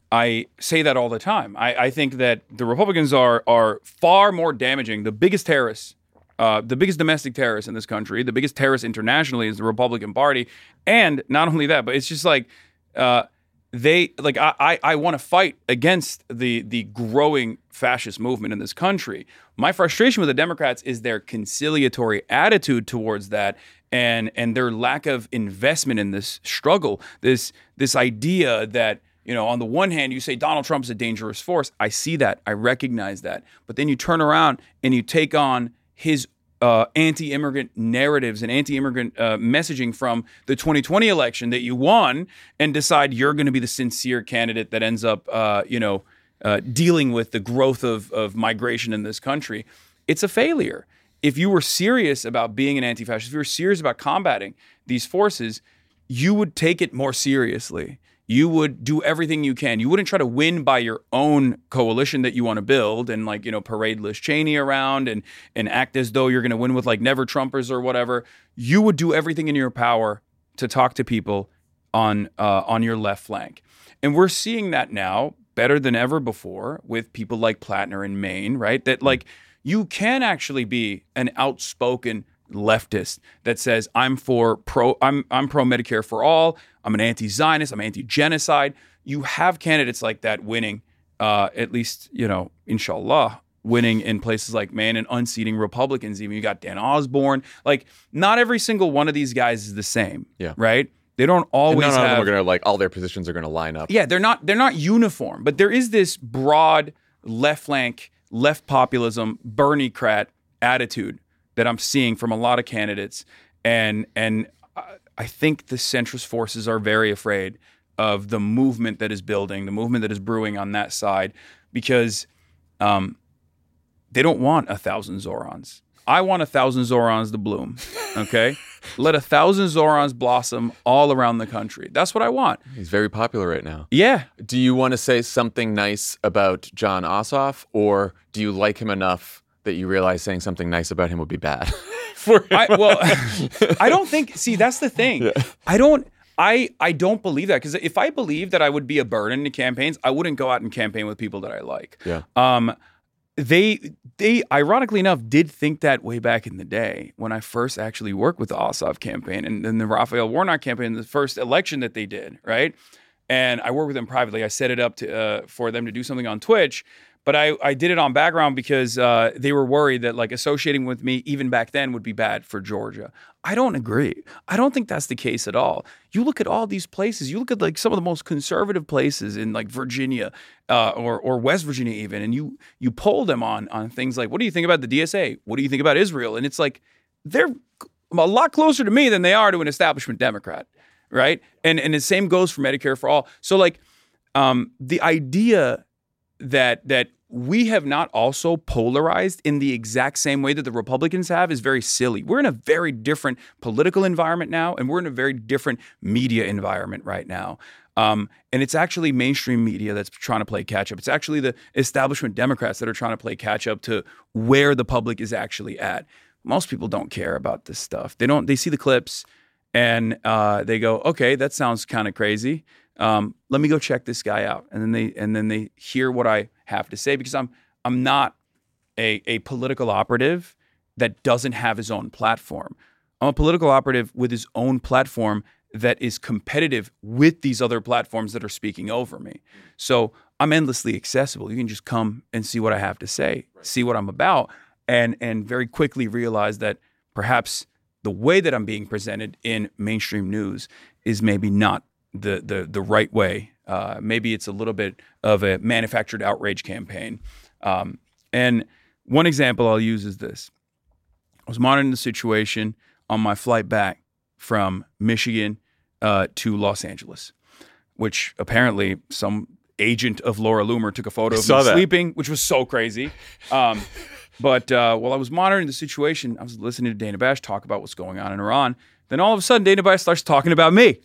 I say that all the time. I, I think that the Republicans are are far more damaging. The biggest terrorists, uh, the biggest domestic terrorists in this country, the biggest terrorist internationally is the Republican Party. And not only that, but it's just like uh, they like I I, I want to fight against the the growing fascist movement in this country. My frustration with the Democrats is their conciliatory attitude towards that. And and their lack of investment in this struggle, this this idea that, you know, on the one hand, you say Donald Trump is a dangerous force. I see that. I recognize that. But then you turn around and you take on his uh, anti-immigrant narratives and anti-immigrant uh, messaging from the twenty twenty election that you won and decide you're going to be the sincere candidate that ends up, uh, you know, uh, dealing with the growth of, of migration in this country. It's a failure. If you were serious about being an anti-fascist, if you were serious about combating these forces, you would take it more seriously. You would do everything you can. You wouldn't try to win by your own coalition that you want to build and, like, you know, parade Liz Cheney around and and act as though you're going to win with like never Trumpers or whatever. You would do everything in your power to talk to people on uh, on your left flank. And we're seeing that now better than ever before with people like Plattner in Maine, right? That like you can actually be an outspoken leftist that says I'm for pro I'm I'm pro Medicare for all. I'm an anti-Zionist. I'm anti-genocide. You have candidates like that winning, uh, at least, you know, inshallah, winning in places like Maine and unseating Republicans. Even you got Dan Osborne. Like, not every single one of these guys is the same. Yeah. Right. They don't always and none have. of them are going to like all their positions are going to line up. Yeah, they're not. They're not uniform. But there is this broad left flank, left populism, Bernie-crat attitude that I'm seeing from a lot of candidates, and and I think the centrist forces are very afraid of the movement that is building, the movement that is brewing on that side, because um, they don't want a thousand Zorons. I want a thousand Zorons to bloom. Okay, let a thousand Zorons blossom all around the country. That's what I want. He's very popular right now. Yeah. Do you want to say something nice about Jon Ossoff, or do you like him enough that you realize saying something nice about him would be bad? For him? I, well, I don't think. See, that's the thing. Yeah. I don't. I I don't believe that, because if I believed that I would be a burden to campaigns, I wouldn't go out and campaign with people that I like. Yeah. Um, they they ironically enough did think that way back in the day when I first actually worked with the Ossoff campaign and then the Raphael Warnock campaign, the first election that they did, right? And I worked with them privately. I set it up to uh, for them to do something on Twitch. But I, I did it on background because uh, they were worried that like associating with me even back then would be bad for Georgia. I don't agree. I don't think that's the case at all. You look at all these places. You look at like some of the most conservative places in like Virginia uh, or or West Virginia even, and you you poll them on on things like, what do you think about the D S A? What do you think about Israel? And it's like they're a lot closer to me than they are to an establishment Democrat, right? And and the same goes for Medicare for all. So like um, the idea that that we have not also polarized in the exact same way that the Republicans have is very silly. We're in a very different political environment now, and we're in a very different media environment right now. Um, and it's actually mainstream media that's trying to play catch up. It's actually the establishment Democrats that are trying to play catch up to where the public is actually at. Most people don't care about this stuff. They don't. They see the clips and uh, they go, "Okay, that sounds kind of crazy. Um, let me go check this guy out." And then they and then they hear what I have to say, because I'm I'm not a a political operative that doesn't have his own platform. I'm a political operative with his own platform that is competitive with these other platforms that are speaking over me. So I'm endlessly accessible. You can just come and see what I have to say, right. See what I'm about, and and very quickly realize that perhaps the way that I'm being presented in mainstream news is maybe not the the the right way. Uh, maybe it's a little bit of a manufactured outrage campaign. Um, and one example I'll use is this. I was monitoring the situation on my flight back from Michigan uh, to Los Angeles, which apparently some agent of Laura Loomer took a photo of me sleeping, which was so crazy. Um, but uh, while I was monitoring the situation, I was listening to Dana Bash talk about what's going on in Iran. Then all of a sudden, Dana Bash starts talking about me.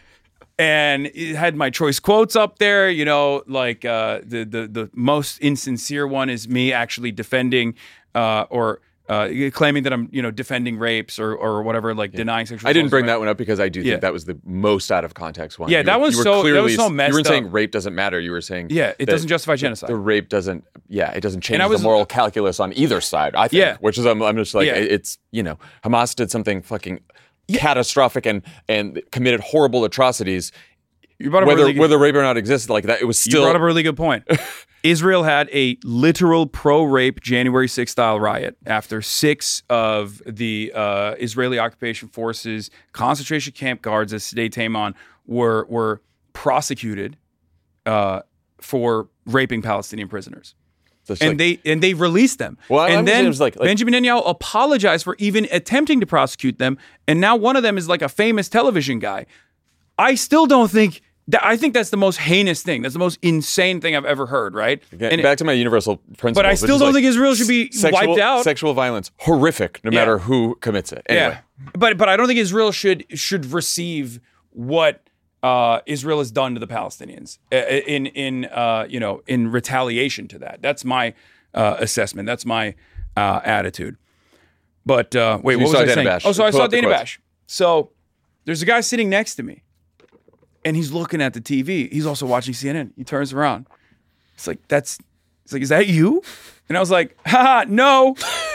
And it had my choice quotes up there, you know, like uh, the, the the most insincere one is me actually defending uh, or uh, claiming that I'm, you know, defending rapes or or whatever, like yeah. denying sexual. I didn't bring right? that one up because I do think yeah. that was the most out of context one. Yeah, you that were, was you were so clearly, that was so messed You weren't up. saying rape doesn't matter. You were saying yeah, it doesn't justify genocide. The, the rape doesn't. Yeah, it doesn't change was, the moral calculus on either side. I think. Yeah. Which is I'm, I'm just like yeah. it's you know Hamas did something fucking yeah. catastrophic and and committed horrible atrocities. You brought up whether a really good, whether rape or not existed like that, it was still. You brought up a really good point. Israel had a literal pro-rape January sixth style riot after six of the uh, Israeli occupation forces concentration camp guards at Sde Taimon were were prosecuted uh, for raping Palestinian prisoners. So and like, they and they released them. Well, and I'm then like, like, Benjamin Netanyahu apologized for even attempting to prosecute them. And now one of them is like a famous television guy. I still don't think that. I think that's the most heinous thing. That's the most insane thing I've ever heard. Right? Again, and back it, to my universal principle. But I still don't like, think Israel should be sexual, wiped out. Sexual violence, horrific, no yeah. matter who commits it. Anyway. Yeah. But but I don't think Israel should should receive what uh, Israel has done to the Palestinians in in uh, you know in retaliation to that. That's my uh, assessment. That's my uh, attitude. But uh, wait, so what was I Dana saying? Bash. Oh, so I Pull saw Dana Bash. So there's a guy sitting next to me, and he's looking at the T V. He's also watching C N N. He turns around. It's like, that's, it's like, is that you? And I was like, haha, no.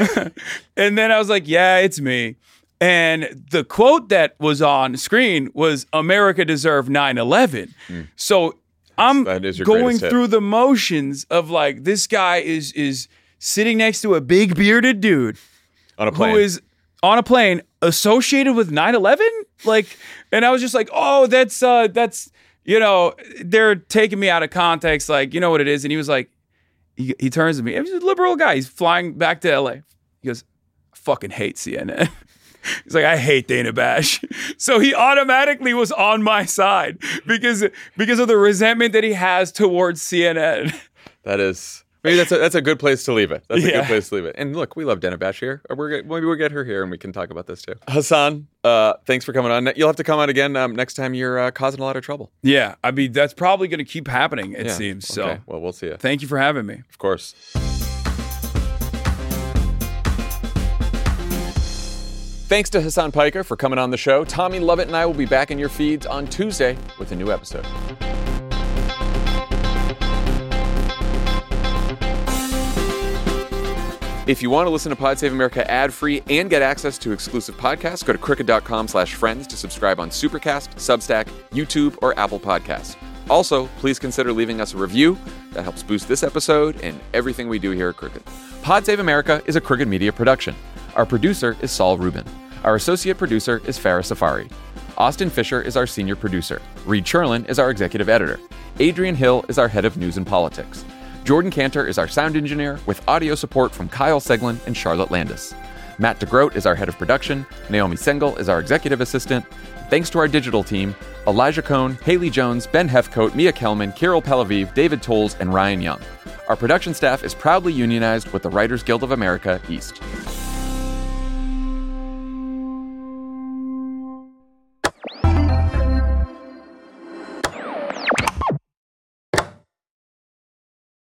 And then I was like, yeah, it's me. And the quote that was on screen was, America deserved nine eleven. Mm. So I'm going through the motions of like, this guy is is sitting next to a big bearded dude on a plane. Who is on a plane associated with nine eleven. Like, and I was just like, oh, that's, uh, that's, you know, they're taking me out of context. Like, you know what it is. And he was like, he, he turns to me. He's a liberal guy. He's flying back to L A. He goes, I fucking hate C N N. He's like, I hate Dana Bash. So he automatically was on my side because because of the resentment that he has towards C N N. That is, maybe that's a, that's a good place to leave it. That's a yeah. good place to leave it. And look, we love Dana Bash here. We're, maybe we'll get her here and we can talk about this too. Hassan, uh, thanks for coming on. You'll have to come on again um, next time you're uh, causing a lot of trouble. Yeah, I mean, that's probably going to keep happening, it yeah. seems. So, okay. Well, we'll see you. Thank you for having me. Of course. Thanks to Hassan Piker for coming on the show. Tommy Lovett and I will be back in your feeds on Tuesday with a new episode. If you want to listen to Pod Save America ad-free and get access to exclusive podcasts, go to crooked.com slash friends to subscribe on Supercast, Substack, YouTube, or Apple Podcasts. Also, please consider leaving us a review. That helps boost this episode and everything we do here at Crooked. Pod Save America is a Crooked Media production. Our producer is Saul Rubin. Our associate producer is Farah Safari. Austin Fisher is our senior producer. Reed Cherlin is our executive editor. Adrian Hill is our head of news and politics. Jordan Cantor is our sound engineer with audio support from Kyle Seglin and Charlotte Landis. Matt DeGroat is our head of production. Naomi Sengel is our executive assistant. Thanks to our digital team, Elijah Cohn, Haley Jones, Ben Hefcoat, Mia Kelman, Kirill Pelaviv, David Tolles, and Ryan Young. Our production staff is proudly unionized with the Writers Guild of America East.